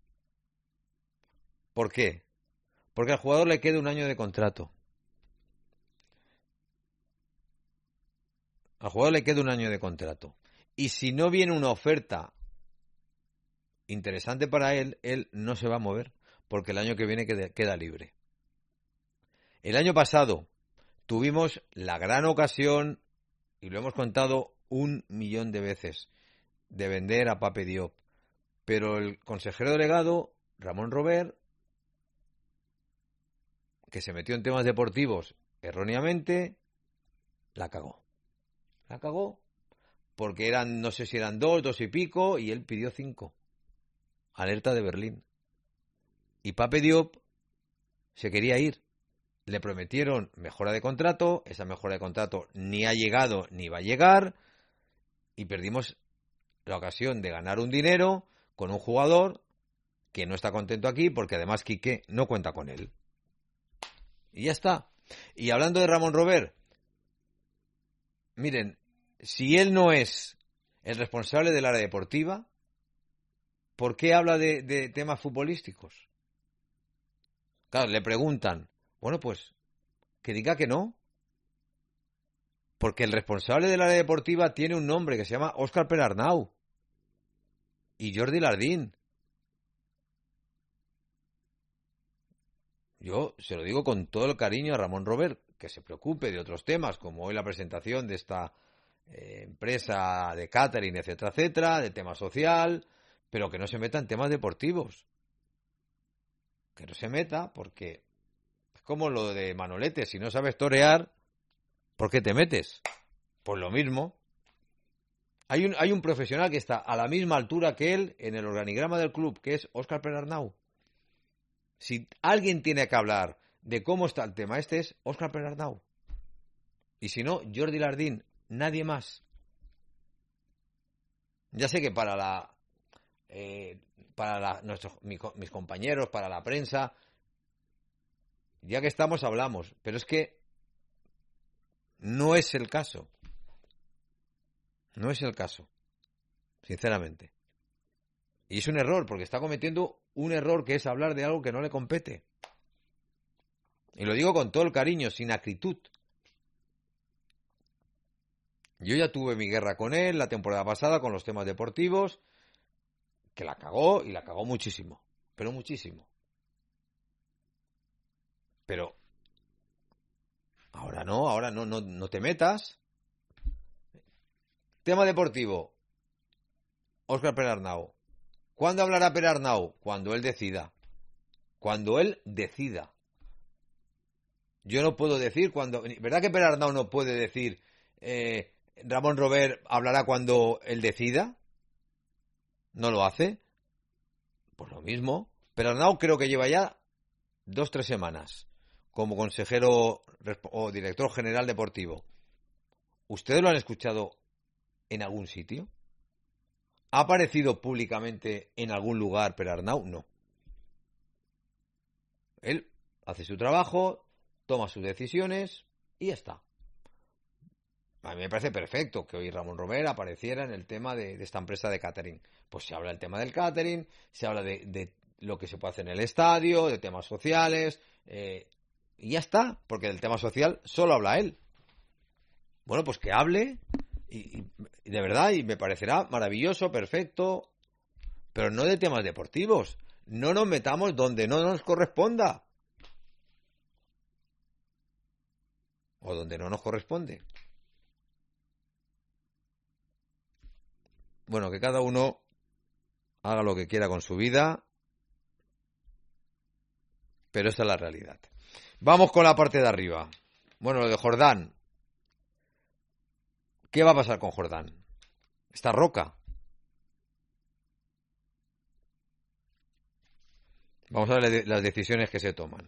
¿Por qué? Porque al jugador le queda un año de contrato. Al jugador le queda un año de contrato. Y si no viene una oferta interesante para él no se va a mover, porque el año que viene queda libre. El año pasado tuvimos la gran ocasión, y lo hemos contado 1.000.000 de veces, de vender a Pape Diop. Pero el consejero delegado, Ramón Robert, que se metió en temas deportivos erróneamente, la cagó. La cagó porque eran, no sé si eran 2 y pico, y él pidió 5. Alerta de Berlín. Y Pape Diop se quería ir. Le prometieron mejora de contrato, esa mejora de contrato ni ha llegado ni va a llegar, y perdimos la ocasión de ganar un dinero con un jugador que no está contento aquí, porque además Quique no cuenta con él. Y ya está. Y hablando de Ramón Robert, miren, si él no es el responsable del área deportiva, ¿por qué habla de temas futbolísticos? Claro, le preguntan, bueno, pues que diga que no. Porque el responsable del área deportiva tiene un nombre que se llama Óscar Perarnau y Jordi Lardín. Yo se lo digo con todo el cariño a Ramón Robert, que se preocupe de otros temas, como hoy la presentación de esta empresa de catering, etcétera, etcétera, de tema social, pero que no se meta en temas deportivos. Que no se meta, porque es como lo de Manolete, si no sabes torear, ¿por qué te metes? Pues lo mismo. Hay un profesional que está a la misma altura que él en el organigrama del club, que es Óscar Perarnau. Si alguien tiene que hablar de cómo está el tema, este es Óscar Perarnau. Y si no, Jordi Lardín, nadie más. Ya sé que mis compañeros, para la prensa, ya que estamos hablamos, pero es que no es el caso. No es el caso, sinceramente. Y es un error, porque está cometiendo un error, que es hablar de algo que no le compete. Y lo digo con todo el cariño, sin acritud. Yo ya tuve mi guerra con él la temporada pasada con los temas deportivos, que la cagó, y la cagó muchísimo, pero muchísimo. Pero ahora no te metas. Tema deportivo, Óscar Perarnau. ¿Cuándo hablará Perarnau? Cuando él decida. Cuando él decida. Yo no puedo decir cuando... ¿Verdad que Perarnau no puede decir Ramón Robert hablará cuando él decida? ¿No lo hace? Pues lo mismo. Perarnau creo que lleva ya 2-3 semanas como consejero o director general deportivo. ¿Ustedes lo han escuchado en algún sitio? ¿Ha aparecido públicamente en algún lugar Perarnau? No. Él hace su trabajo, toma sus decisiones y ya está. A mí me parece perfecto que hoy Ramón Robert apareciera en el tema de esta empresa de catering. Pues se habla del tema del catering, se habla de lo que se puede hacer en el estadio, de temas sociales, y ya está, porque del tema social solo habla él. Bueno, pues que hable, y de verdad, y me parecerá maravilloso, perfecto, pero no de temas deportivos. No nos metamos donde no nos corresponda. O donde no nos corresponde. Bueno, que cada uno haga lo que quiera con su vida, pero esa es la realidad. Vamos con la parte de arriba. Bueno, lo de Jordán. ¿Qué va a pasar con Jordán? ¿Está Roca? Vamos a ver las decisiones que se toman.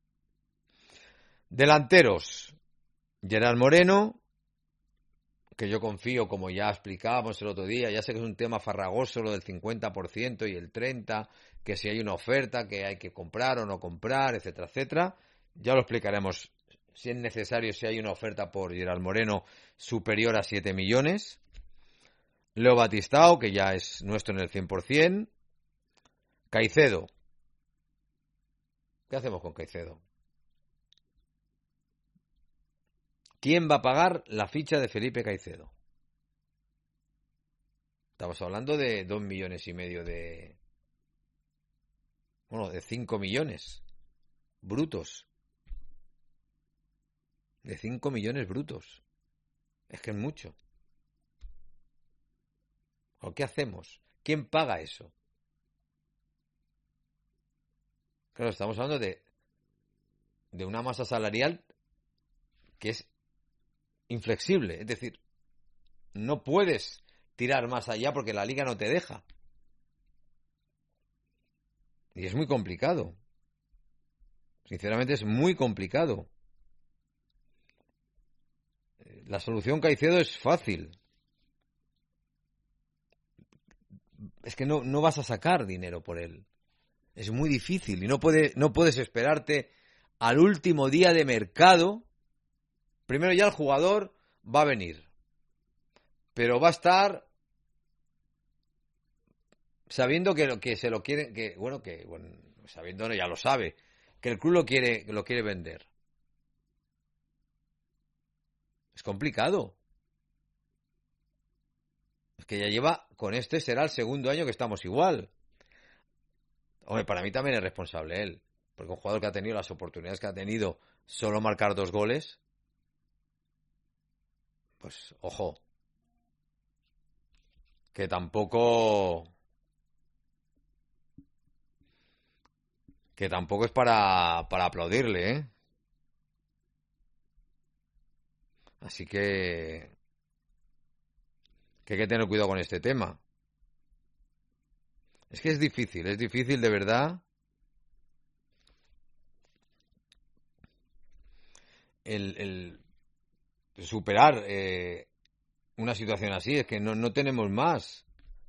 Delanteros. Gerard Moreno, que yo confío, como ya explicábamos el otro día, ya sé que es un tema farragoso lo del 50% y el 30%, que si hay una oferta, que hay que comprar o no comprar, etcétera, etcétera. Ya lo explicaremos si es necesario, si hay una oferta por Gerard Moreno superior a 7 millones. Leo Batistao, que ya es nuestro en el 100%. Caicedo. ¿Qué hacemos con Caicedo? ¿Quién va a pagar la ficha de Felipe Caicedo? Estamos hablando de 2,5 millones de 5 millones brutos. De 5 millones brutos. Es que es mucho. ¿O qué hacemos? ¿Quién paga eso? Claro, estamos hablando de una masa salarial que es inflexible. Es decir, no puedes tirar más allá porque la liga no te deja. Y es muy complicado. Sinceramente es muy complicado. La solución Caicedo es fácil. Es que no vas a sacar dinero por él. Es muy difícil y no puedes esperarte al último día de mercado. Primero ya el jugador va a venir, pero va a estar sabiendo que se lo quieren, sabiendo, ya lo sabe, que el club lo quiere vender. Es complicado. Es que ya lleva, con este será el segundo año que estamos igual. Hombre, para mí también es responsable él, porque un jugador que ha tenido las oportunidades que ha tenido, solo marcar 2 goles, pues ojo, que tampoco es para aplaudirle, ¿eh? Así que hay que tener cuidado con este tema. Es que es difícil de verdad el superar una situación así. Es que no tenemos más.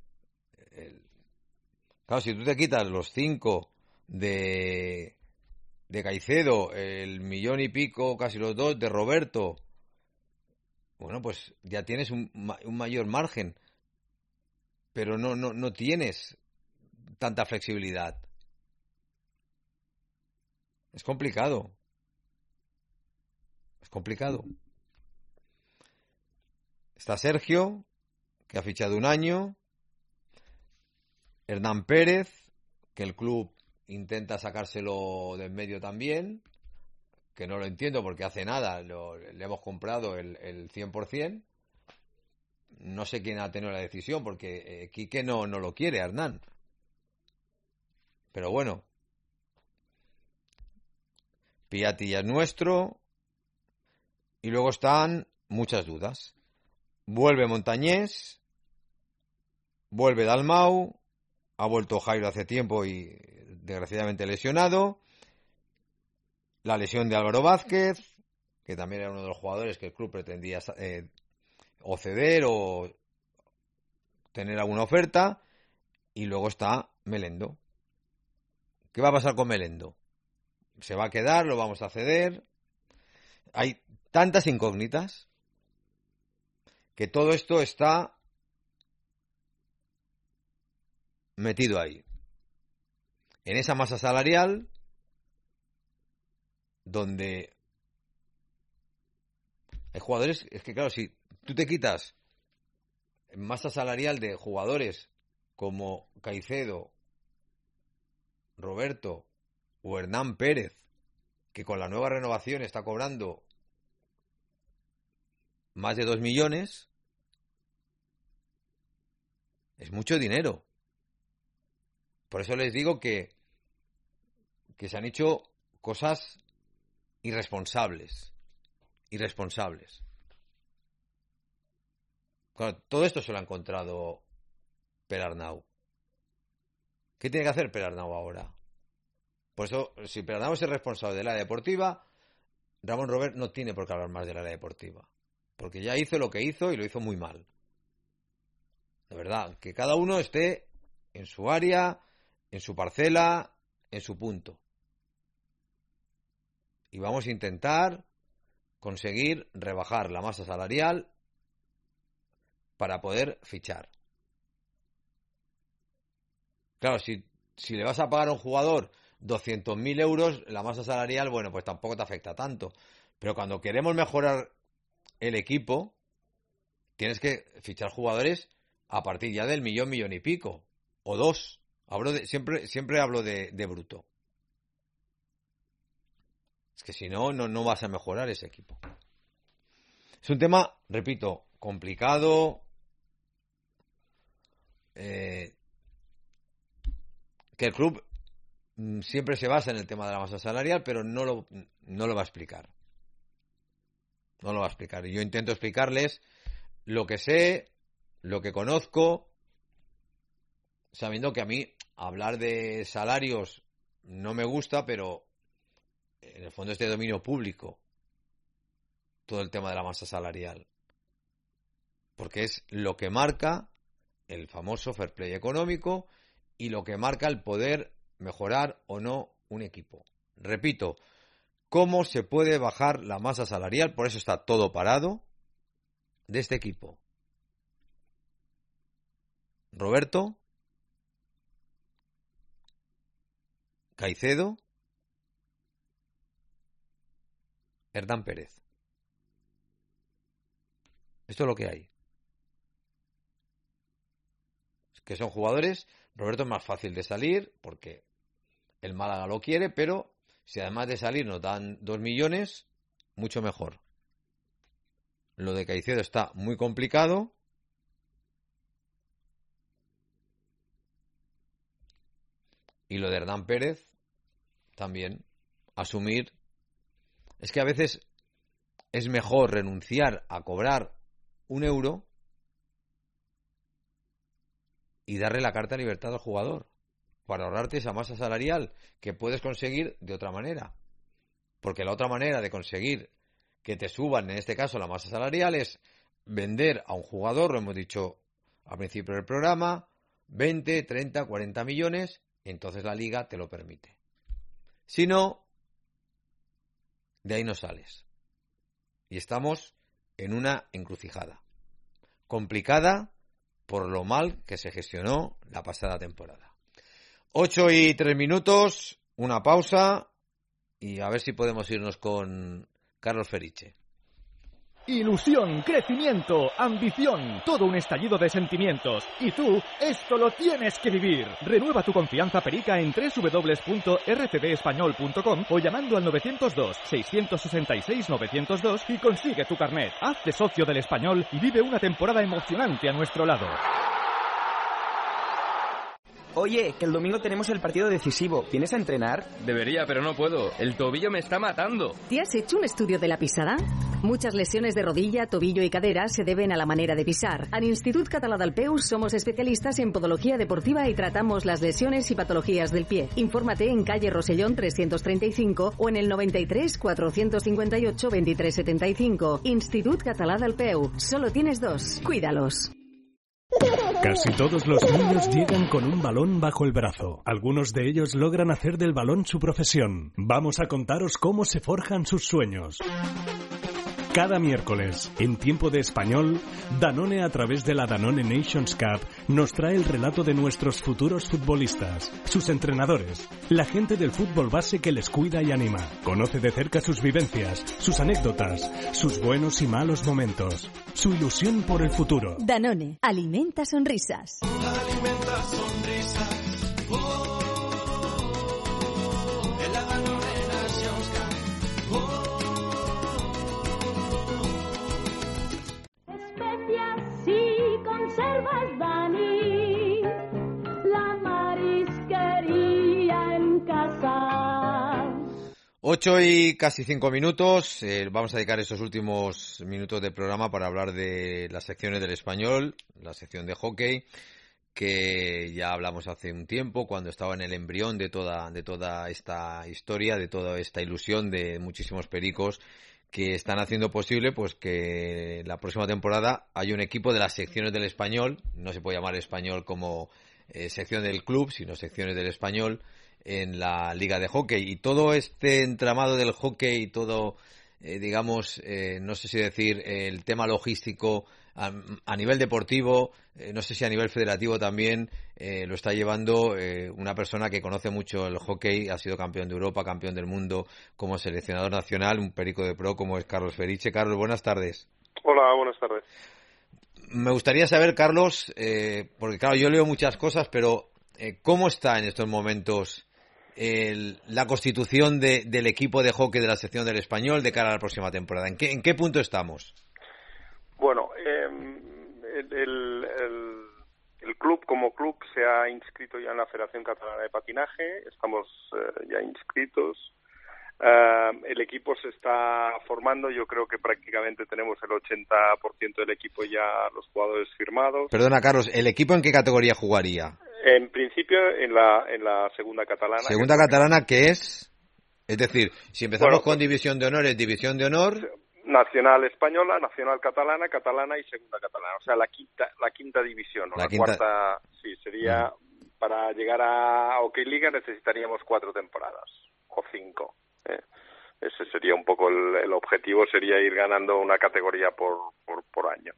Claro, si tú te quitas los 5 de Caicedo, el 1,000,000 y pico, casi los 2 de Roberto, bueno, pues ya tienes un mayor margen, pero no tienes tanta flexibilidad. Es complicado. Está Sergio, que ha fichado un año. Hernán Pérez, que el club intenta sacárselo del medio también, que no lo entiendo porque hace nada le hemos comprado el 100%. No sé quién ha tenido la decisión porque Quique no lo quiere, Hernán. Pero bueno, Piatti ya es nuestro. Y luego están muchas dudas. Vuelve Montañés, vuelve Dalmau, ha vuelto Jairo hace tiempo y desgraciadamente lesionado. La lesión de Álvaro Vázquez, que también era uno de los jugadores que el club pretendía o ceder o tener alguna oferta. Y luego está Melendo. ¿Qué va a pasar con Melendo? ¿Se va a quedar? ¿Lo vamos a ceder? Hay tantas incógnitas que todo esto está metido ahí, en esa masa salarial donde hay jugadores. Es que claro, si tú te quitas masa salarial de jugadores como Caicedo, Roberto o Hernán Pérez, que con la nueva renovación está cobrando más de 2 millones, es mucho dinero. Por eso les digo que se han hecho cosas irresponsables. Claro, todo esto se lo ha encontrado Perarnau. ¿Qué tiene que hacer Perarnau ahora? Por eso, si Perarnau es el responsable del área deportiva, Ramón Robert no tiene por qué hablar más del área deportiva. Porque ya hizo lo que hizo y lo hizo muy mal. De verdad, que cada uno esté en su área, en su parcela, en su punto. Y vamos a intentar conseguir rebajar la masa salarial para poder fichar. Claro, si le vas a pagar a un jugador 200.000 euros, la masa salarial, bueno, pues tampoco te afecta tanto. Pero cuando queremos mejorar el equipo, tienes que fichar jugadores a partir ya del millón y pico. O 2. Siempre hablo de bruto. Es que si no vas a mejorar ese equipo. Es un tema, repito, complicado. Que el club siempre se basa en el tema de la masa salarial, pero no lo va a explicar. No lo va a explicar. Y yo intento explicarles lo que sé, lo que conozco, sabiendo que a mí hablar de salarios no me gusta, pero en el fondo es de dominio público todo el tema de la masa salarial. Porque es lo que marca el famoso fair play económico y lo que marca el poder mejorar o no un equipo. Repito, ¿cómo se puede bajar la masa salarial? Por eso está todo parado de este equipo. Roberto, Caicedo, Hernán Pérez. Esto es lo que hay. Que son jugadores. Roberto es más fácil de salir porque el Málaga lo quiere, pero si además de salir nos dan 2 millones, mucho mejor. Lo de Caicedo está muy complicado. Y lo de Hernán Pérez también. Asumir. Es que a veces es mejor renunciar a cobrar 1 euro y darle la carta de libertad al jugador para ahorrarte esa masa salarial que puedes conseguir de otra manera. Porque la otra manera de conseguir que te suban, en este caso, la masa salarial es vender a un jugador, lo hemos dicho al principio del programa, 20, 30, 40 millones, y entonces la liga te lo permite. Si no, de ahí no sales. Y estamos en una encrucijada. Complicada por lo mal que se gestionó la pasada temporada. 8:03, una pausa y a ver si podemos irnos con Carlos Feriche. Ilusión, crecimiento, ambición, todo un estallido de sentimientos. Y tú, esto lo tienes que vivir. Renueva tu confianza perica en www.rcdespañol.com o llamando al 902-666-902 y consigue tu carnet. Hazte socio del Español y vive una temporada emocionante a nuestro lado. Oye, que el domingo tenemos el partido decisivo. ¿Vienes a entrenar? Debería, pero no puedo. El tobillo me está matando. ¿Te has hecho un estudio de la pisada? Muchas lesiones de rodilla, tobillo y cadera se deben a la manera de pisar. En Institut Català del Peu somos especialistas en podología deportiva y tratamos las lesiones y patologías del pie. Infórmate en calle Rosellón 335 o en el 93 458 2375. Institut Català del Peu. Solo tienes 2. Cuídalos. Casi todos los niños llegan con un balón bajo el brazo. Algunos de ellos logran hacer del balón su profesión. Vamos a contaros cómo se forjan sus sueños. Cada miércoles, en Tiempo de Español, Danone, a través de la Danone Nations Cup, nos trae el relato de nuestros futuros futbolistas, sus entrenadores, la gente del fútbol base que les cuida y anima. Conoce de cerca sus vivencias, sus anécdotas, sus buenos y malos momentos, su ilusión por el futuro. Danone, alimenta sonrisas. Alimenta sonrisas. En la Danone Nations Cup. Especias y conservas Dani, la marisquería en casa. 8 y casi 5 minutos. Vamos a dedicar estos últimos minutos del programa para hablar de las secciones del Español, la sección de hockey, que ya hablamos hace un tiempo, cuando estaba en el embrión de toda esta historia, de toda esta ilusión de muchísimos pericos que están haciendo posible pues que la próxima temporada haya un equipo de las secciones del Español. No se puede llamar Español como sección del club, sino secciones del Español en la liga de hockey. Y todo este entramado del hockey, todo, digamos, no sé si decir, el tema logístico a nivel deportivo, no sé si a nivel federativo también, lo está llevando una persona que conoce mucho el hockey, ha sido campeón de Europa, campeón del mundo, como seleccionador nacional, un perico de pro como es Carlos Feriche. Carlos, buenas tardes. Hola, buenas tardes. Me gustaría saber, Carlos, porque claro, yo leo muchas cosas, pero ¿cómo está en estos momentos la constitución del equipo de hockey de la sección del Español de cara a la próxima temporada? ¿En qué punto estamos? Bueno, el club como club se ha inscrito ya en la Federación Catalana de Patinaje, estamos ya inscritos. El equipo se está formando, yo creo que prácticamente tenemos el 80% del equipo ya, los jugadores firmados. Perdona, Carlos, ¿el equipo en qué categoría jugaría? En principio en la segunda catalana. ¿Segunda catalana qué es? Es decir, si empezamos con división de honor, es división de honor. Nacional española, nacional catalana, catalana y segunda catalana. O sea, la quinta división, ¿no? La cuarta, sí, sería, para llegar a OK Liga necesitaríamos 4 temporadas, o 5. Ese sería un poco el objetivo, sería ir ganando una categoría por año.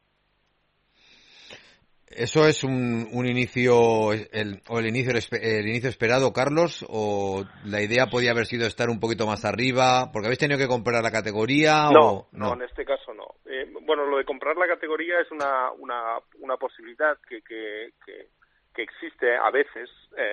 ¿Eso es un inicio, el inicio esperado, Carlos, o la idea podía haber sido estar un poquito más arriba, porque habéis tenido que comprar la categoría? No, en este caso no. Bueno, lo de comprar la categoría es una posibilidad que existe a veces,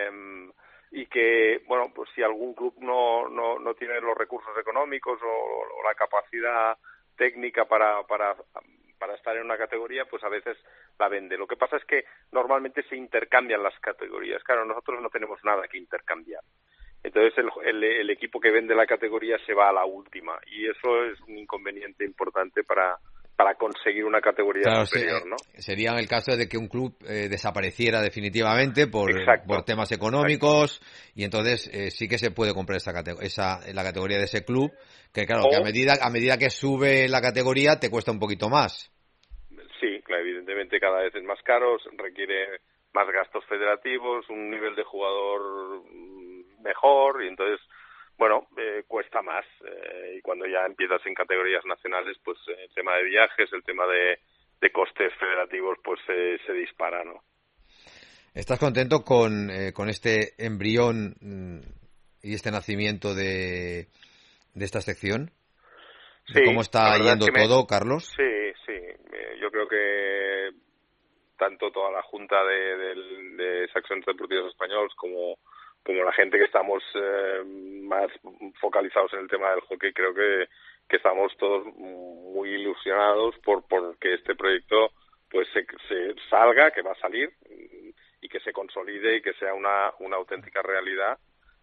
y que, bueno, pues si algún club no tiene los recursos económicos o la capacidad técnica para estar en una categoría, pues a veces la vende. Lo que pasa es que normalmente se intercambian las categorías. Claro, nosotros no tenemos nada que intercambiar. Entonces el equipo que vende la categoría se va a la última, y eso es un inconveniente importante para conseguir una categoría superior, ¿no? Sería en el caso de que un club desapareciera definitivamente por temas económicos. Exacto. Y entonces sí que se puede comprar la categoría de ese club, que claro, que a medida que sube la categoría te cuesta un poquito más. Sí, claro, evidentemente cada vez es más caro, requiere más gastos federativos, un nivel de jugador mejor, y entonces, bueno, cuesta más. Y cuando ya empiezas en categorías nacionales, pues el tema de viajes, el tema de costes federativos, pues se dispara, ¿no? ¿Estás contento con este embrión y este nacimiento de esta sección? Sí. ¿Cómo está yendo todo, Carlos? Sí. Yo creo que tanto toda la Junta de Secciones Deportivas Españoles como la gente que estamos más focalizados en el tema del hockey, creo que estamos todos muy ilusionados por que este proyecto pues se salga, que va a salir, y que se consolide y que sea una auténtica realidad,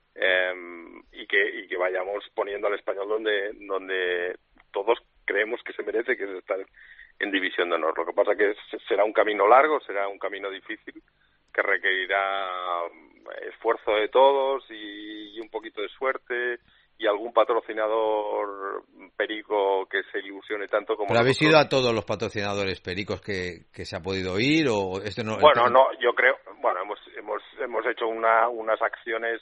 y que vayamos poniendo al Español donde todos creemos que se merece, que es estar en división de honor. Lo que pasa que será un camino largo, será un camino difícil, que requerirá esfuerzo de todos y un poquito de suerte y algún patrocinador perico que se ilusione tanto como ¿Pero habéis ido a todos los patrocinadores pericos que se ha podido ir o este no? Bueno, no, yo creo, bueno, hemos hecho unas acciones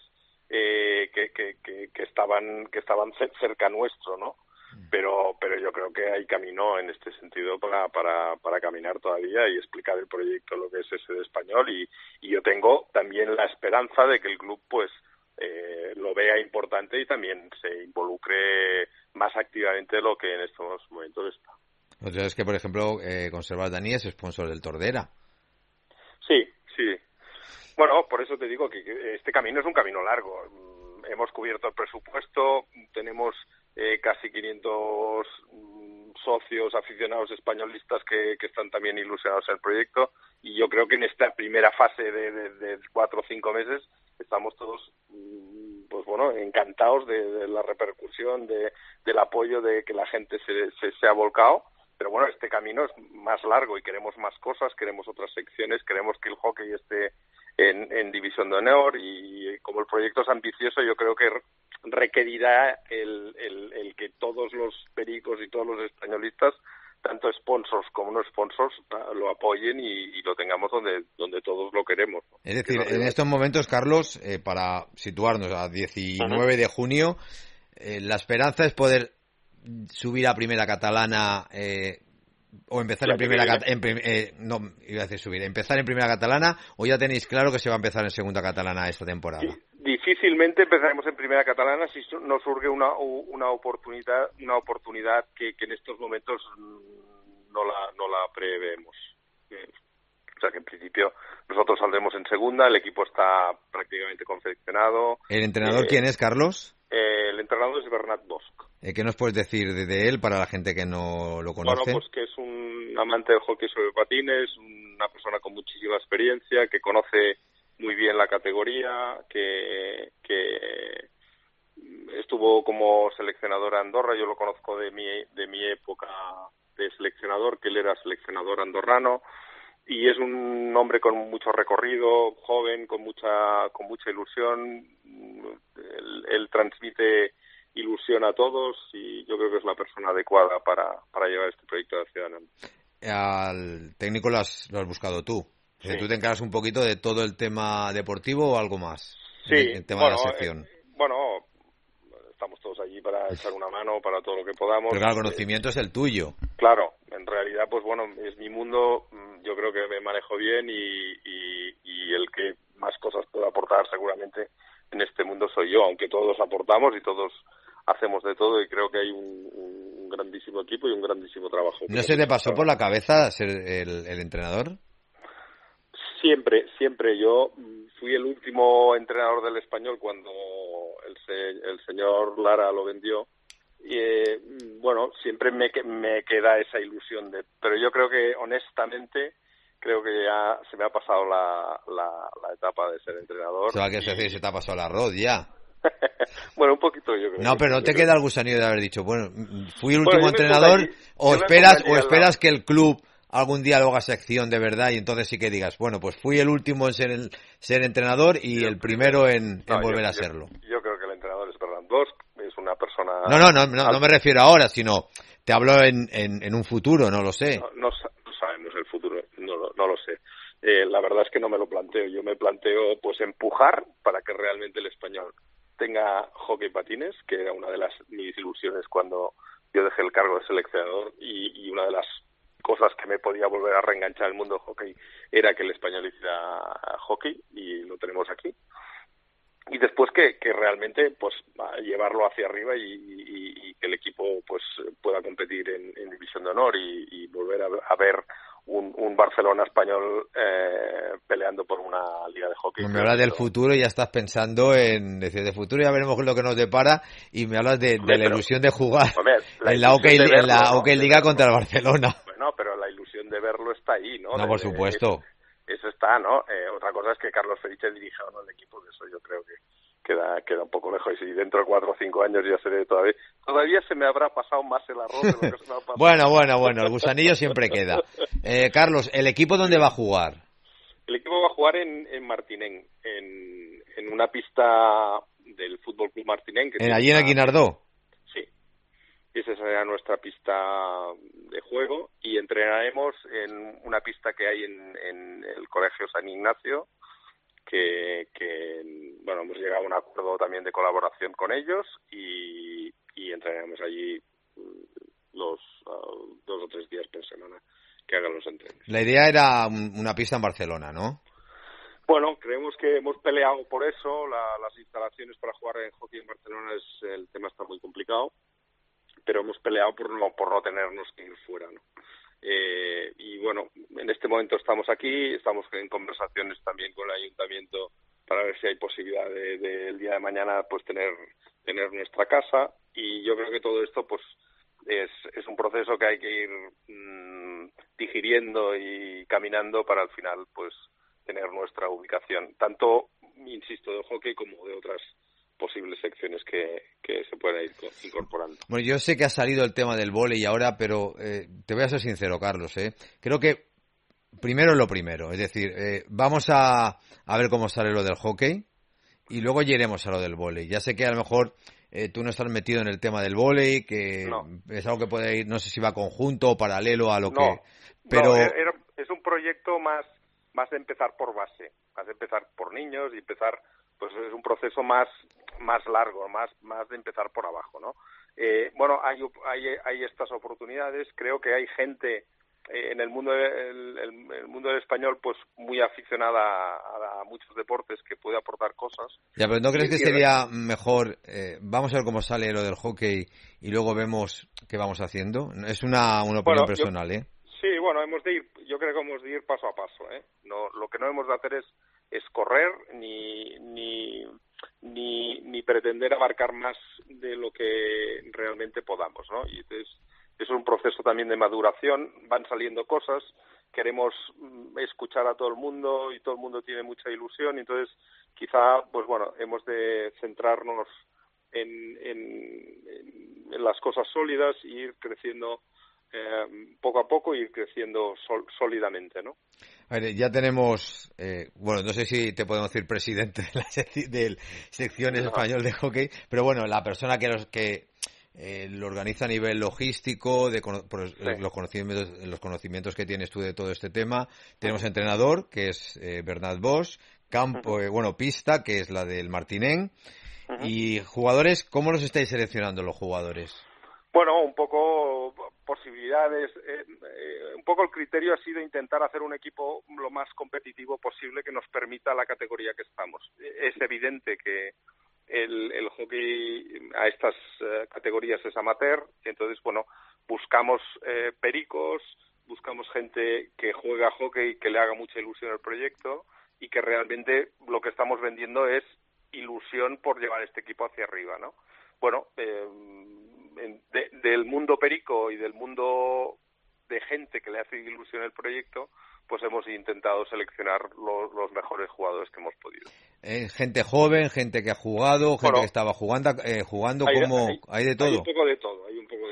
que estaban cerca nuestro, ¿no? Pero yo creo que hay camino en este sentido para caminar todavía y explicar el proyecto, lo que es ese de Español, y yo tengo también la esperanza de que el club pues lo vea importante y también se involucre más activamente de lo que en estos momentos está. O sea, es que, por ejemplo, Conservas Dani es sponsor del Tordera. Sí. Bueno, por eso te digo que este camino es un camino largo. Hemos cubierto el presupuesto, tenemos casi 500 socios aficionados españolistas que están también ilusionados en el proyecto, y yo creo que en esta primera fase de 4 o 5 meses estamos todos pues bueno, encantados de la repercusión, del apoyo, de que la gente se ha volcado. Pero bueno, este camino es más largo y queremos más cosas, queremos otras secciones, queremos que el hockey esté en División de Honor, y como el proyecto es ambicioso, yo creo que requerirá el que todos los pericos y todos los españolistas, tanto sponsors como no sponsors, lo apoyen y lo tengamos donde todos lo queremos. Es decir, en estos momentos, Carlos, para situarnos a 19 de junio, la esperanza es poder subir a Primera Catalana o empezar en Primera empezar en Primera Catalana, o ya tenéis claro que se va a empezar en Segunda Catalana esta temporada. Sí, difícilmente empezaremos en Primera Catalana si nos surge una oportunidad que en estos momentos no la prevemos. O sea que en principio nosotros saldremos en Segunda, el equipo está prácticamente confeccionado. ¿El entrenador quién es, Carlos? El entrenador es Bernat Bosch. ¿Qué nos puedes decir de él para la gente que no lo conoce? Bueno, pues que es un amante del hockey sobre patines, una persona con muchísima experiencia, que conoce muy bien la categoría, que estuvo como seleccionador a Andorra. Yo lo conozco de mi época de seleccionador, que él era seleccionador andorrano, y es un hombre con mucho recorrido, joven, con mucha ilusión. Él transmite ilusión a todos y yo creo que es la persona adecuada para llevar este proyecto hacia adelante. Al técnico lo has buscado tú. Sí. ¿Tú te encargas un poquito de todo el tema deportivo o algo más? Sí. El tema de la sección. Estamos todos allí para echar una mano, para todo lo que podamos. Pero claro, el conocimiento es el tuyo. Claro, en realidad, pues bueno, es mi mundo, yo creo que me manejo bien y el que más cosas puedo aportar seguramente en este mundo soy yo, aunque todos aportamos y todos hacemos de todo, y creo que hay un grandísimo equipo y un grandísimo trabajo. ¿No se te pasó por la cabeza ser el entrenador? Siempre. Yo fui el último entrenador del Español cuando el señor Lara lo vendió. Y siempre me queda esa ilusión pero yo creo que honestamente ya se me ha pasado la etapa de ser entrenador. O sea, que se te ha pasado el arroz ya. Bueno, un poquito yo creo. No, pero no te queda el gusanillo de haber dicho, fui el último entrenador, o esperas que el club algún día lo haga sección de verdad y entonces sí que digas, pues fui el último en ser entrenador y el primero en volver a serlo. Yo creo que el entrenador es Bernat Bosch, es una persona... No me refiero ahora, sino te hablo en un futuro, no lo sé. No sabemos el futuro, no lo sé. La verdad es que no me lo planteo. Yo me planteo pues empujar para que realmente el Español tenga hockey patines, que era una de mis ilusiones cuando yo dejé el cargo de seleccionador, y una de las cosas que me podía volver a reenganchar al mundo del hockey era que el Español hiciera hockey, y lo tenemos aquí. Y después que realmente pues llevarlo hacia arriba y que el equipo pues pueda competir en División de Honor y volver a ver un Barcelona español peleando por una liga de hockey. Me hablas del futuro y ya estás pensando en decir de futuro, ya veremos lo que nos depara, y me hablas de la ilusión de jugar en la Hockey Liga contra el Barcelona. Bueno, pero la ilusión de verlo está ahí, ¿no? No, por supuesto. Eso está, ¿no? Otra cosa es que Carlos Felice dirija o no el equipo, de eso yo creo que queda un poco lejos, y si dentro de 4 o 5 años ya seré todavía se me habrá pasado más el arroz de lo que se me ha pasado. Bueno, el gusanillo siempre queda. Carlos, ¿el equipo dónde va a jugar? El equipo va a jugar en Martinén, en una pista del Fútbol Club Martinén. ¿Allí en el Guinardó? Sí. Esa será nuestra pista de juego, y entrenaremos en una pista que hay en el Colegio San Ignacio, que hemos llegado a un acuerdo también de colaboración con ellos, y entrenaremos allí los 2 o 3 días por semana que hagan los entrenos. La idea era una pista en Barcelona, ¿no? Bueno, creemos que hemos peleado por eso. Las instalaciones para jugar en hockey en Barcelona, el tema está muy complicado, pero hemos peleado por no tenernos que ir fuera, ¿no? Y bueno, en este momento estamos aquí, estamos en conversaciones también con el ayuntamiento para ver si hay posibilidad de el día de mañana pues tener nuestra casa, y yo creo que todo esto pues es un proceso que hay que ir digiriendo y caminando para al final pues tener nuestra ubicación, tanto, insisto, de hockey como de posibles secciones que se puedan ir incorporando. Bueno, yo sé que ha salido el tema del vóley ahora, pero te voy a ser sincero, Carlos. Creo que primero es lo primero. Es decir, vamos a ver cómo sale lo del hockey y luego ya iremos a lo del vóley. Ya sé que a lo mejor tú no estás metido en el tema del vóley, que es algo que puede ir, no sé si va conjunto o paralelo a lo que... Pero es un proyecto más de empezar por base, más de empezar por niños y empezar... Pues es un proceso más largo, más de empezar por abajo, ¿no? Bueno, hay estas oportunidades. Creo que hay gente en el mundo el mundo del español, pues muy aficionada a muchos deportes, que puede aportar cosas. Ya, pero ¿no crees que sería mejor? Vamos a ver cómo sale lo del hockey y luego vemos qué vamos haciendo. Es una opinión personal, Sí, bueno, yo creo que hemos de ir paso a paso, No, lo que no hemos de hacer es correr ni pretender abarcar más de lo que realmente podamos, ¿no? Y entonces es un proceso también de maduración, van saliendo cosas, queremos escuchar a todo el mundo y todo el mundo tiene mucha ilusión, y entonces quizá, pues bueno, hemos de centrarnos en las cosas sólidas e ir creciendo poco a poco, ir creciendo sólidamente, ¿no? A ver, ya tenemos, bueno, no sé si te podemos decir presidente de la sección español de hockey, pero bueno, la persona que lo organiza a nivel logístico, por los conocimientos que tienes tú de todo este tema. Tenemos entrenador, que es Bernat Bosch, campo, pista, que es la del Martinén, y jugadores. ¿Cómo los estáis seleccionando los jugadores? Bueno, un poco posibilidades, un poco el criterio ha sido intentar hacer un equipo lo más competitivo posible que nos permita la categoría que estamos. Es evidente que el hockey a estas categorías es amateur, entonces, bueno, buscamos pericos, buscamos gente que juega hockey y que le haga mucha ilusión al proyecto, y que realmente lo que estamos vendiendo es ilusión por llevar este equipo hacia arriba, ¿no? Bueno, del mundo perico y del mundo de gente que le hace ilusión el proyecto, pues hemos intentado seleccionar los mejores jugadores que hemos podido. Gente joven, gente que ha jugado, gente que estaba jugando, hay de todo. Hay un poco de todo.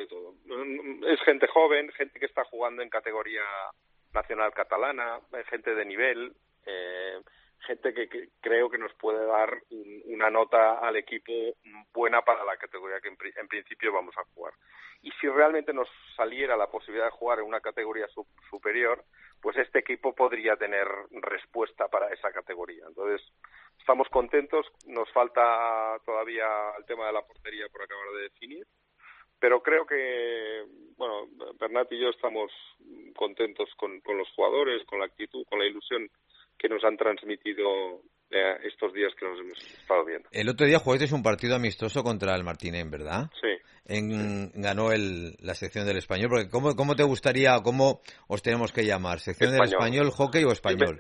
Es gente joven, gente que está jugando en categoría nacional catalana, gente de nivel, gente que creo que nos puede dar una nota al equipo buena para la categoría que en principio vamos a jugar. Y si realmente nos saliera la posibilidad de jugar en una categoría superior, pues este equipo podría tener respuesta para esa categoría. Entonces, estamos contentos. Nos falta todavía el tema de la portería por acabar de definir, pero creo que, bueno, Bernat y yo estamos contentos con los jugadores, con la actitud, con la ilusión que nos han transmitido estos días que nos hemos estado viendo. El otro día jugasteis un partido amistoso contra el Martinén, ¿verdad? Sí. Ganó la sección del español, porque ¿cómo te gustaría, cómo os tenemos que llamar? ¿Sección del español, hockey o español?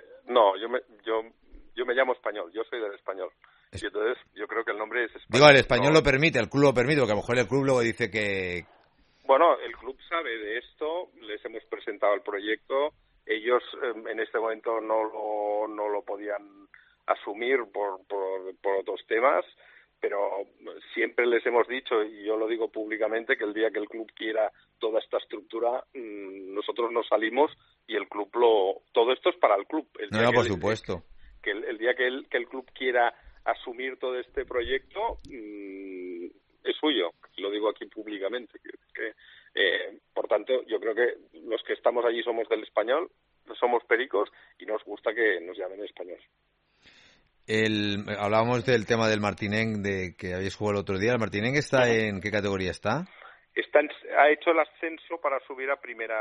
Yo me llamo español, yo soy del español. Y entonces yo creo que el nombre es español. Digo, el español lo permite, el club lo permite, porque a lo mejor el club luego dice que... Bueno, el club sabe de esto, les hemos presentado el proyecto. Ellos en este momento no lo podían asumir por otros temas, pero siempre les hemos dicho, y yo lo digo públicamente, que el día que el club quiera toda esta estructura, nosotros nos salimos y el club todo esto es para el club. Por supuesto. Que el día que el club quiera asumir todo este proyecto, es suyo, lo digo aquí públicamente. Por tanto, yo creo que los que estamos allí somos del español, somos pericos y nos gusta que nos llamen español. Hablábamos del tema del Martinén, de que habéis jugado el otro día. ¿El Martinén está en qué categoría está? Ha hecho el ascenso para subir a primera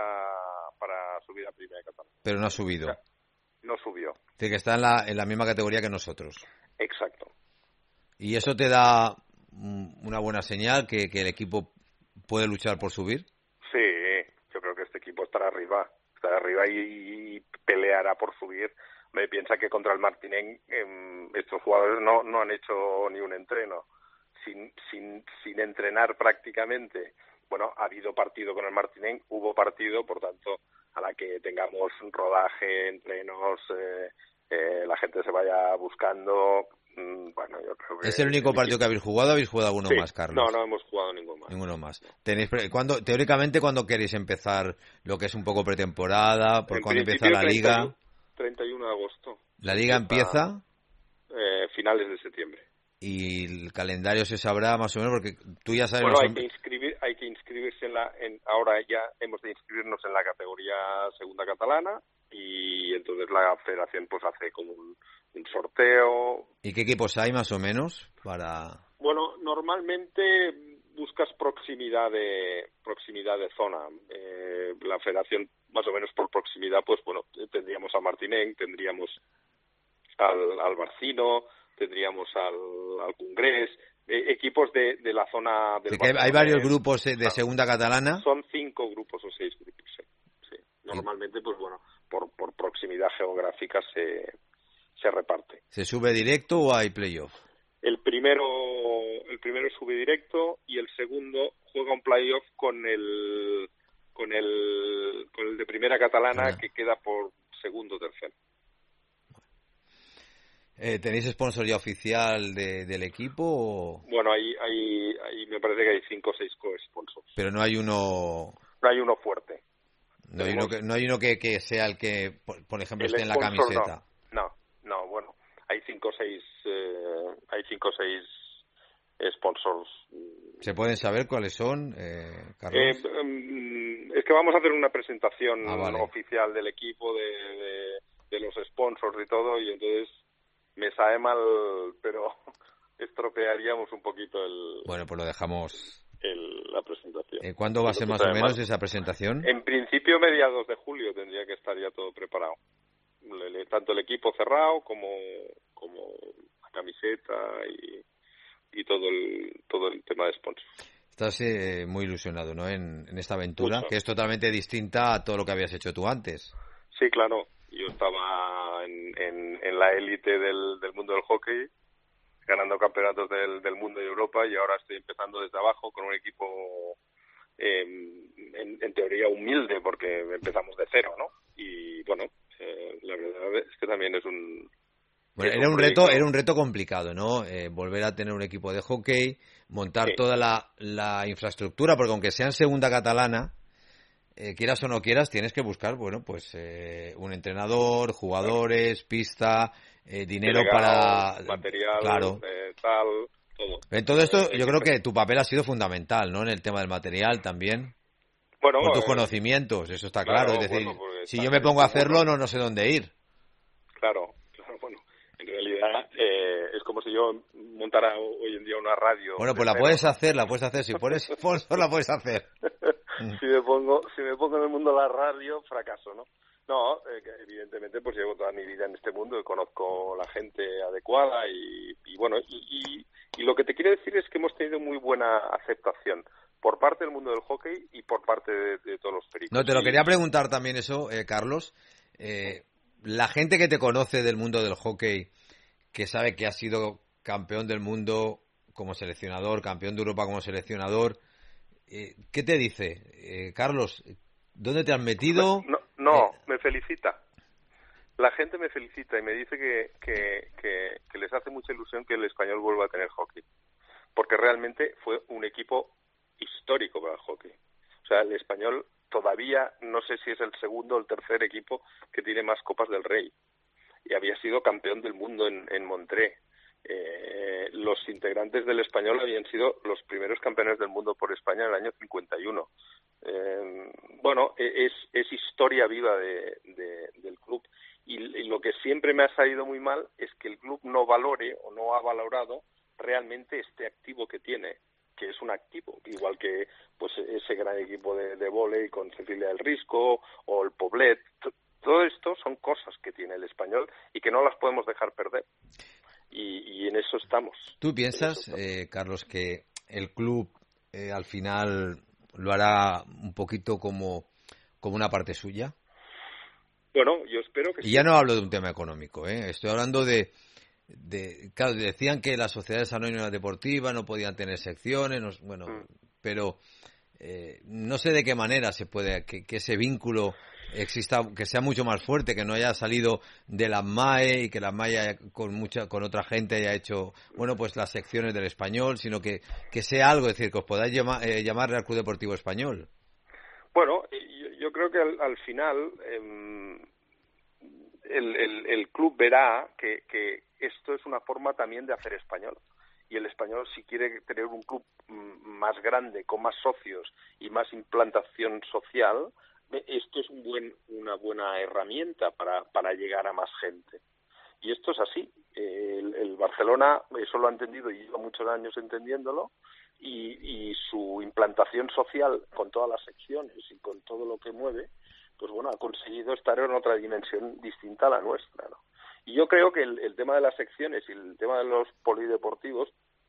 catalana. Pero no ha subido. O sea, no subió. Es decir, que está en la misma categoría que nosotros. Exacto. ¿Y eso te da una buena señal que el equipo puede luchar por subir? Sí, yo creo que este equipo estará arriba y peleará por subir. Me piensa que contra el Martinén estos jugadores no han hecho ni un entreno. Sin entrenar prácticamente. Bueno, ha habido partido con el Martinén, hubo partido, por tanto, a la que tengamos rodaje, entrenos, la gente se vaya buscando, Bueno, yo creo que... ¿Es el único partido que habéis jugado o habéis jugado alguno sí. más, Carlos? No hemos jugado ninguno más. Ninguno más. Teóricamente, ¿cuándo queréis empezar lo que es un poco pretemporada? ¿Por cuándo empieza la liga? 31 de agosto. ¿La liga empieza? Finales de septiembre. ¿Y el calendario se sabrá más o menos? Porque tú ya sabes... Bueno, hay que inscribirse ahora ya hemos de inscribirnos en la categoría segunda catalana y entonces la federación pues hace como un sorteo. ¿Y qué equipos hay más o menos para...? Bueno, normalmente buscas proximidad de zona. La federación más o menos por proximidad, pues bueno, tendríamos a Martinenc, tendríamos al Barcino, tendríamos al Congrés, equipos de la zona del hay varios grupos de segunda catalana. Son 5 grupos o 6 grupos, sí. Normalmente, pues bueno, por proximidad geográfica se reparte. ¿Se sube directo o hay playoff? El primero sube directo y el segundo juega un playoff con el de primera catalana que queda por segundo o tercero. ¿Tenéis sponsor ya oficial del equipo? O... Bueno, ahí me parece que hay 5 o 6 co-sponsors. Pero no hay uno... No hay uno fuerte. No hay uno que sea el que, por ejemplo, esté en la camiseta. No, bueno, hay 5 o 6 sponsors. ¿Se pueden saber cuáles son, Carlos? Es que vamos a hacer una presentación vale. oficial del equipo, de los sponsors y todo, y entonces me sabe mal, pero estropearíamos un poquito Bueno, pues lo dejamos... la presentación. ¿Cuándo va a ser más o menos esa presentación? En principio, mediados de julio tendría que estar ya todo preparado. Tanto el equipo cerrado como la camiseta y todo el tema de sponsor. Estás muy ilusionado, ¿no? En esta aventura, Mucho. Que es totalmente distinta a todo lo que habías hecho tú antes. Sí, claro. Yo estaba en la élite del mundo del hockey, ganando campeonatos del mundo y Europa, y ahora estoy empezando desde abajo con un equipo en teoría humilde, porque empezamos de cero, ¿no? Y bueno, la verdad es que también es un... Bueno, era un reto complicado, ¿no? Volver a tener un equipo de hockey, montar toda la infraestructura, porque aunque sea en segunda catalana, quieras o no quieras, tienes que buscar, bueno, pues un entrenador, jugadores, pista, dinero para... material, claro. Todo. En todo esto yo creo que tu papel ha sido fundamental, ¿no? En el tema del material también. Bueno, por tus conocimientos, eso está claro. Es decir, si yo me pongo a hacerlo, no sé dónde ir. Claro, bueno, en realidad es como si yo montara hoy en día una radio. Bueno, pues la puedes hacer, si pones sponsor la puedes hacer. si me pongo en el mundo de la radio, fracaso, ¿no? No, evidentemente pues llevo toda mi vida en este mundo y conozco la gente adecuada y bueno, y lo que te quiero decir es que hemos tenido muy buena aceptación por parte del mundo del hockey y por parte de todos los pericos. No, te lo quería preguntar también eso, Carlos. La gente que te conoce del mundo del hockey, que sabe que has sido campeón del mundo como seleccionador, campeón de Europa como seleccionador, ¿qué te dice? Carlos, ¿dónde te has metido? No, me felicita. La gente me felicita y me dice que les hace mucha ilusión que el Español vuelva a tener hockey. Porque realmente fue un equipo histórico para el hockey. O sea, el Español todavía, no sé si es el segundo o el tercer equipo que tiene más Copas del Rey. Y había sido campeón del mundo en Montré. Los integrantes del Español habían sido los primeros campeones del mundo por España en el año 51. Bueno, es historia viva del club. Y lo que siempre me ha salido muy mal es que el club no valore o no ha valorado realmente este activo que tiene, que es un activo, igual que pues ese gran equipo de vóley con Cecilia del Risco o el Poblet. Todo esto son cosas que tiene el Español y que no las podemos dejar perder. Y en eso estamos. ¿Tú piensas, Carlos, que el club al final lo hará un poquito como una parte suya? Bueno, yo espero que sí. Y ya no hablo de un tema económico, estoy hablando de claro, decían que las sociedades anónimas deportivas no podían tener secciones, pero no sé de qué manera se puede, que ese vínculo que sea mucho más fuerte, que no haya salido de la MAE y que la MAE con otra gente haya hecho, bueno, pues las secciones del español, sino que sea algo, es decir, que os podáis llamar Real Club Deportivo Español. Bueno, yo creo que al final el club verá que esto es una forma también de hacer español. Y el español, si quiere tener un club más grande, con más socios y más implantación social, esto es una buena herramienta para llegar a más gente. Y esto es así. El Barcelona eso lo ha entendido y lleva muchos años entendiéndolo, y su implantación social con todas las secciones y con todo lo que mueve, pues bueno, ha conseguido estar en otra dimensión distinta a la nuestra, ¿no? Y yo creo que el tema de las secciones y el tema de los polideportivos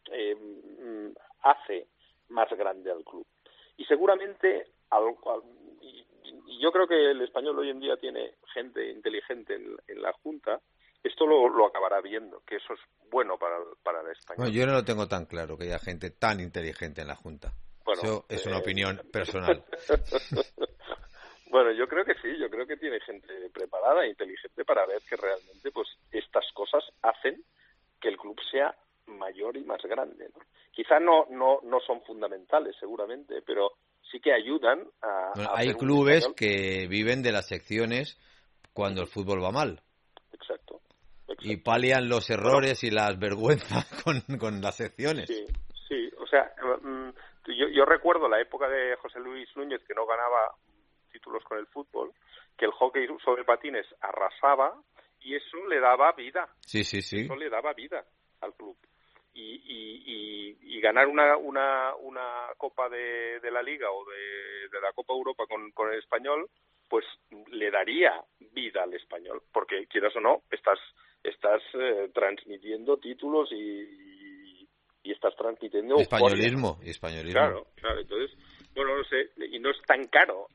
hace más grande al club. Y seguramente, y yo creo que el español hoy en día tiene gente inteligente en la Junta, esto lo acabará viendo, que eso es bueno para el español. Bueno, yo no lo tengo tan claro, que haya gente tan inteligente en la Junta. Bueno, eso es una opinión personal. Bueno, yo creo que sí, yo creo que tiene gente preparada e inteligente para ver que realmente pues estas cosas hacen que el club sea mayor y más grande, ¿no? Quizá no son fundamentales, seguramente, pero sí que ayudan a... Bueno, hay clubes que viven de las secciones cuando el fútbol va mal. Exacto. Y palian los errores y las vergüenzas con las secciones. Sí, o sea, yo recuerdo la época de José Luis Núñez, que no ganaba títulos con el fútbol, que el hockey sobre patines arrasaba y eso le daba vida. Sí. Eso le daba vida al club. Y ganar una Copa de la Liga o de la Copa Europa con el Español, pues le daría vida al español, porque quieras o no, estás transmitiendo títulos y estás transmitiendo españolismo. Claro, entonces, bueno, no sé, y no es tan caro,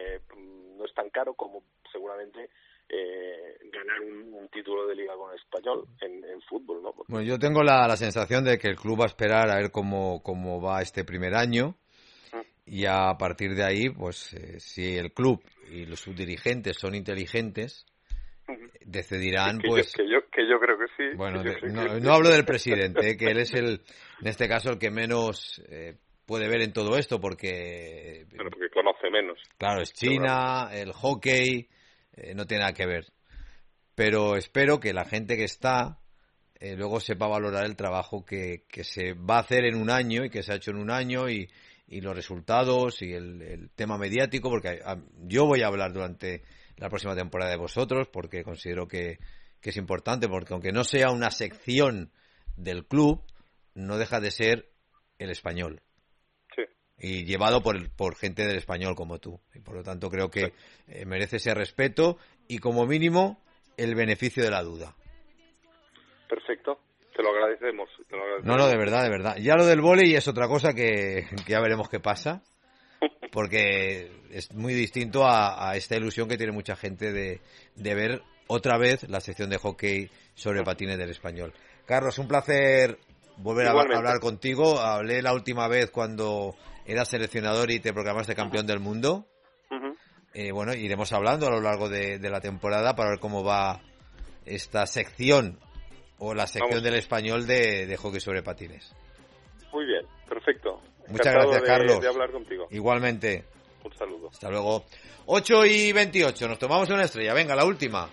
como seguramente ganar un título de liga con el Español en fútbol, ¿no? Porque... Bueno, yo tengo la sensación de que el club va a esperar a ver cómo va este primer año, y a partir de ahí, pues si el club y los subdirigentes son inteligentes, decidirán, pues... Que yo creo que sí. Bueno, no hablo del presidente, que él es en este caso el que menos puede ver en todo esto, porque... Bueno, porque conoce menos. Claro, es China, el hockey, no tiene nada que ver. Pero espero que la gente que está luego sepa valorar el trabajo que se va a hacer en un año y que se ha hecho en un año, y los resultados y el tema mediático, porque yo voy a hablar durante la próxima temporada de vosotros, porque considero que es importante, porque aunque no sea una sección del club, no deja de ser el español. Sí. Y llevado por gente del español como tú. Y por lo tanto creo que merece ese respeto y como mínimo el beneficio de la duda. Perfecto. Te lo agradecemos. No, de verdad. Ya lo del vóley es otra cosa que ya veremos qué pasa, porque es muy distinto a esta ilusión que tiene mucha gente de ver otra vez la sección de hockey sobre patines del español. Carlos, un placer volver a hablar contigo. Hablé la última vez cuando eras seleccionador y te proclamaste campeón del mundo. Bueno, iremos hablando a lo largo de la temporada para ver cómo va esta sección, o la sección del español de hockey sobre patines. Muy bien, perfecto. Muchas gracias, Carlos. De hablar contigo. Igualmente. Un saludo. Hasta luego. 8:28, nos tomamos una estrella. Venga, la última.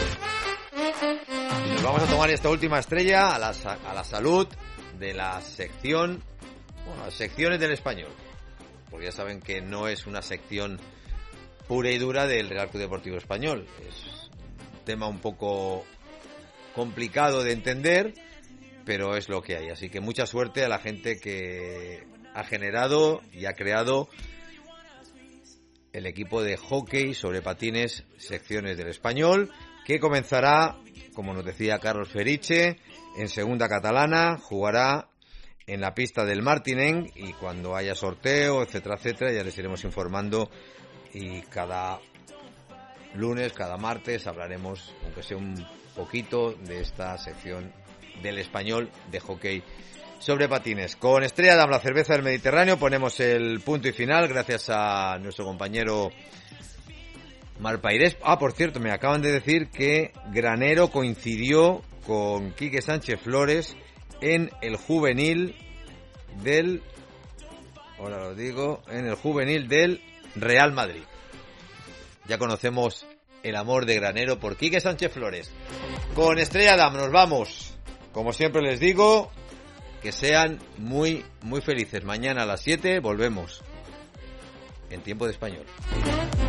Y nos vamos a tomar esta última estrella a la salud de la sección, bueno, las secciones del español. Porque ya saben que no es una sección pura y dura del Real Club Deportivo Español. Es un tema un poco complicado de entender, pero es lo que hay. Así que mucha suerte a la gente que ha generado y ha creado el equipo de hockey sobre patines secciones del español, que comenzará, como nos decía Carlos Feriche, en segunda catalana, jugará en la pista del Martinenc, y cuando haya sorteo, etcétera, ya les iremos informando, y cada lunes, cada martes hablaremos, aunque sea un poquito, de esta sección del español de hockey sobre patines. Con Estrella Damm, la cerveza del Mediterráneo, ponemos el punto y final, gracias a nuestro compañero Malpairés. Por cierto, me acaban de decir que Granero coincidió con Quique Sánchez Flores en el juvenil del... Ahora lo digo, en el juvenil del Real Madrid. Ya conocemos el amor de Granero por Quique Sánchez Flores. Con Estrella Damm nos vamos. Como siempre les digo, que sean muy, muy felices. Mañana a las 7 volvemos en Tiempo de Español.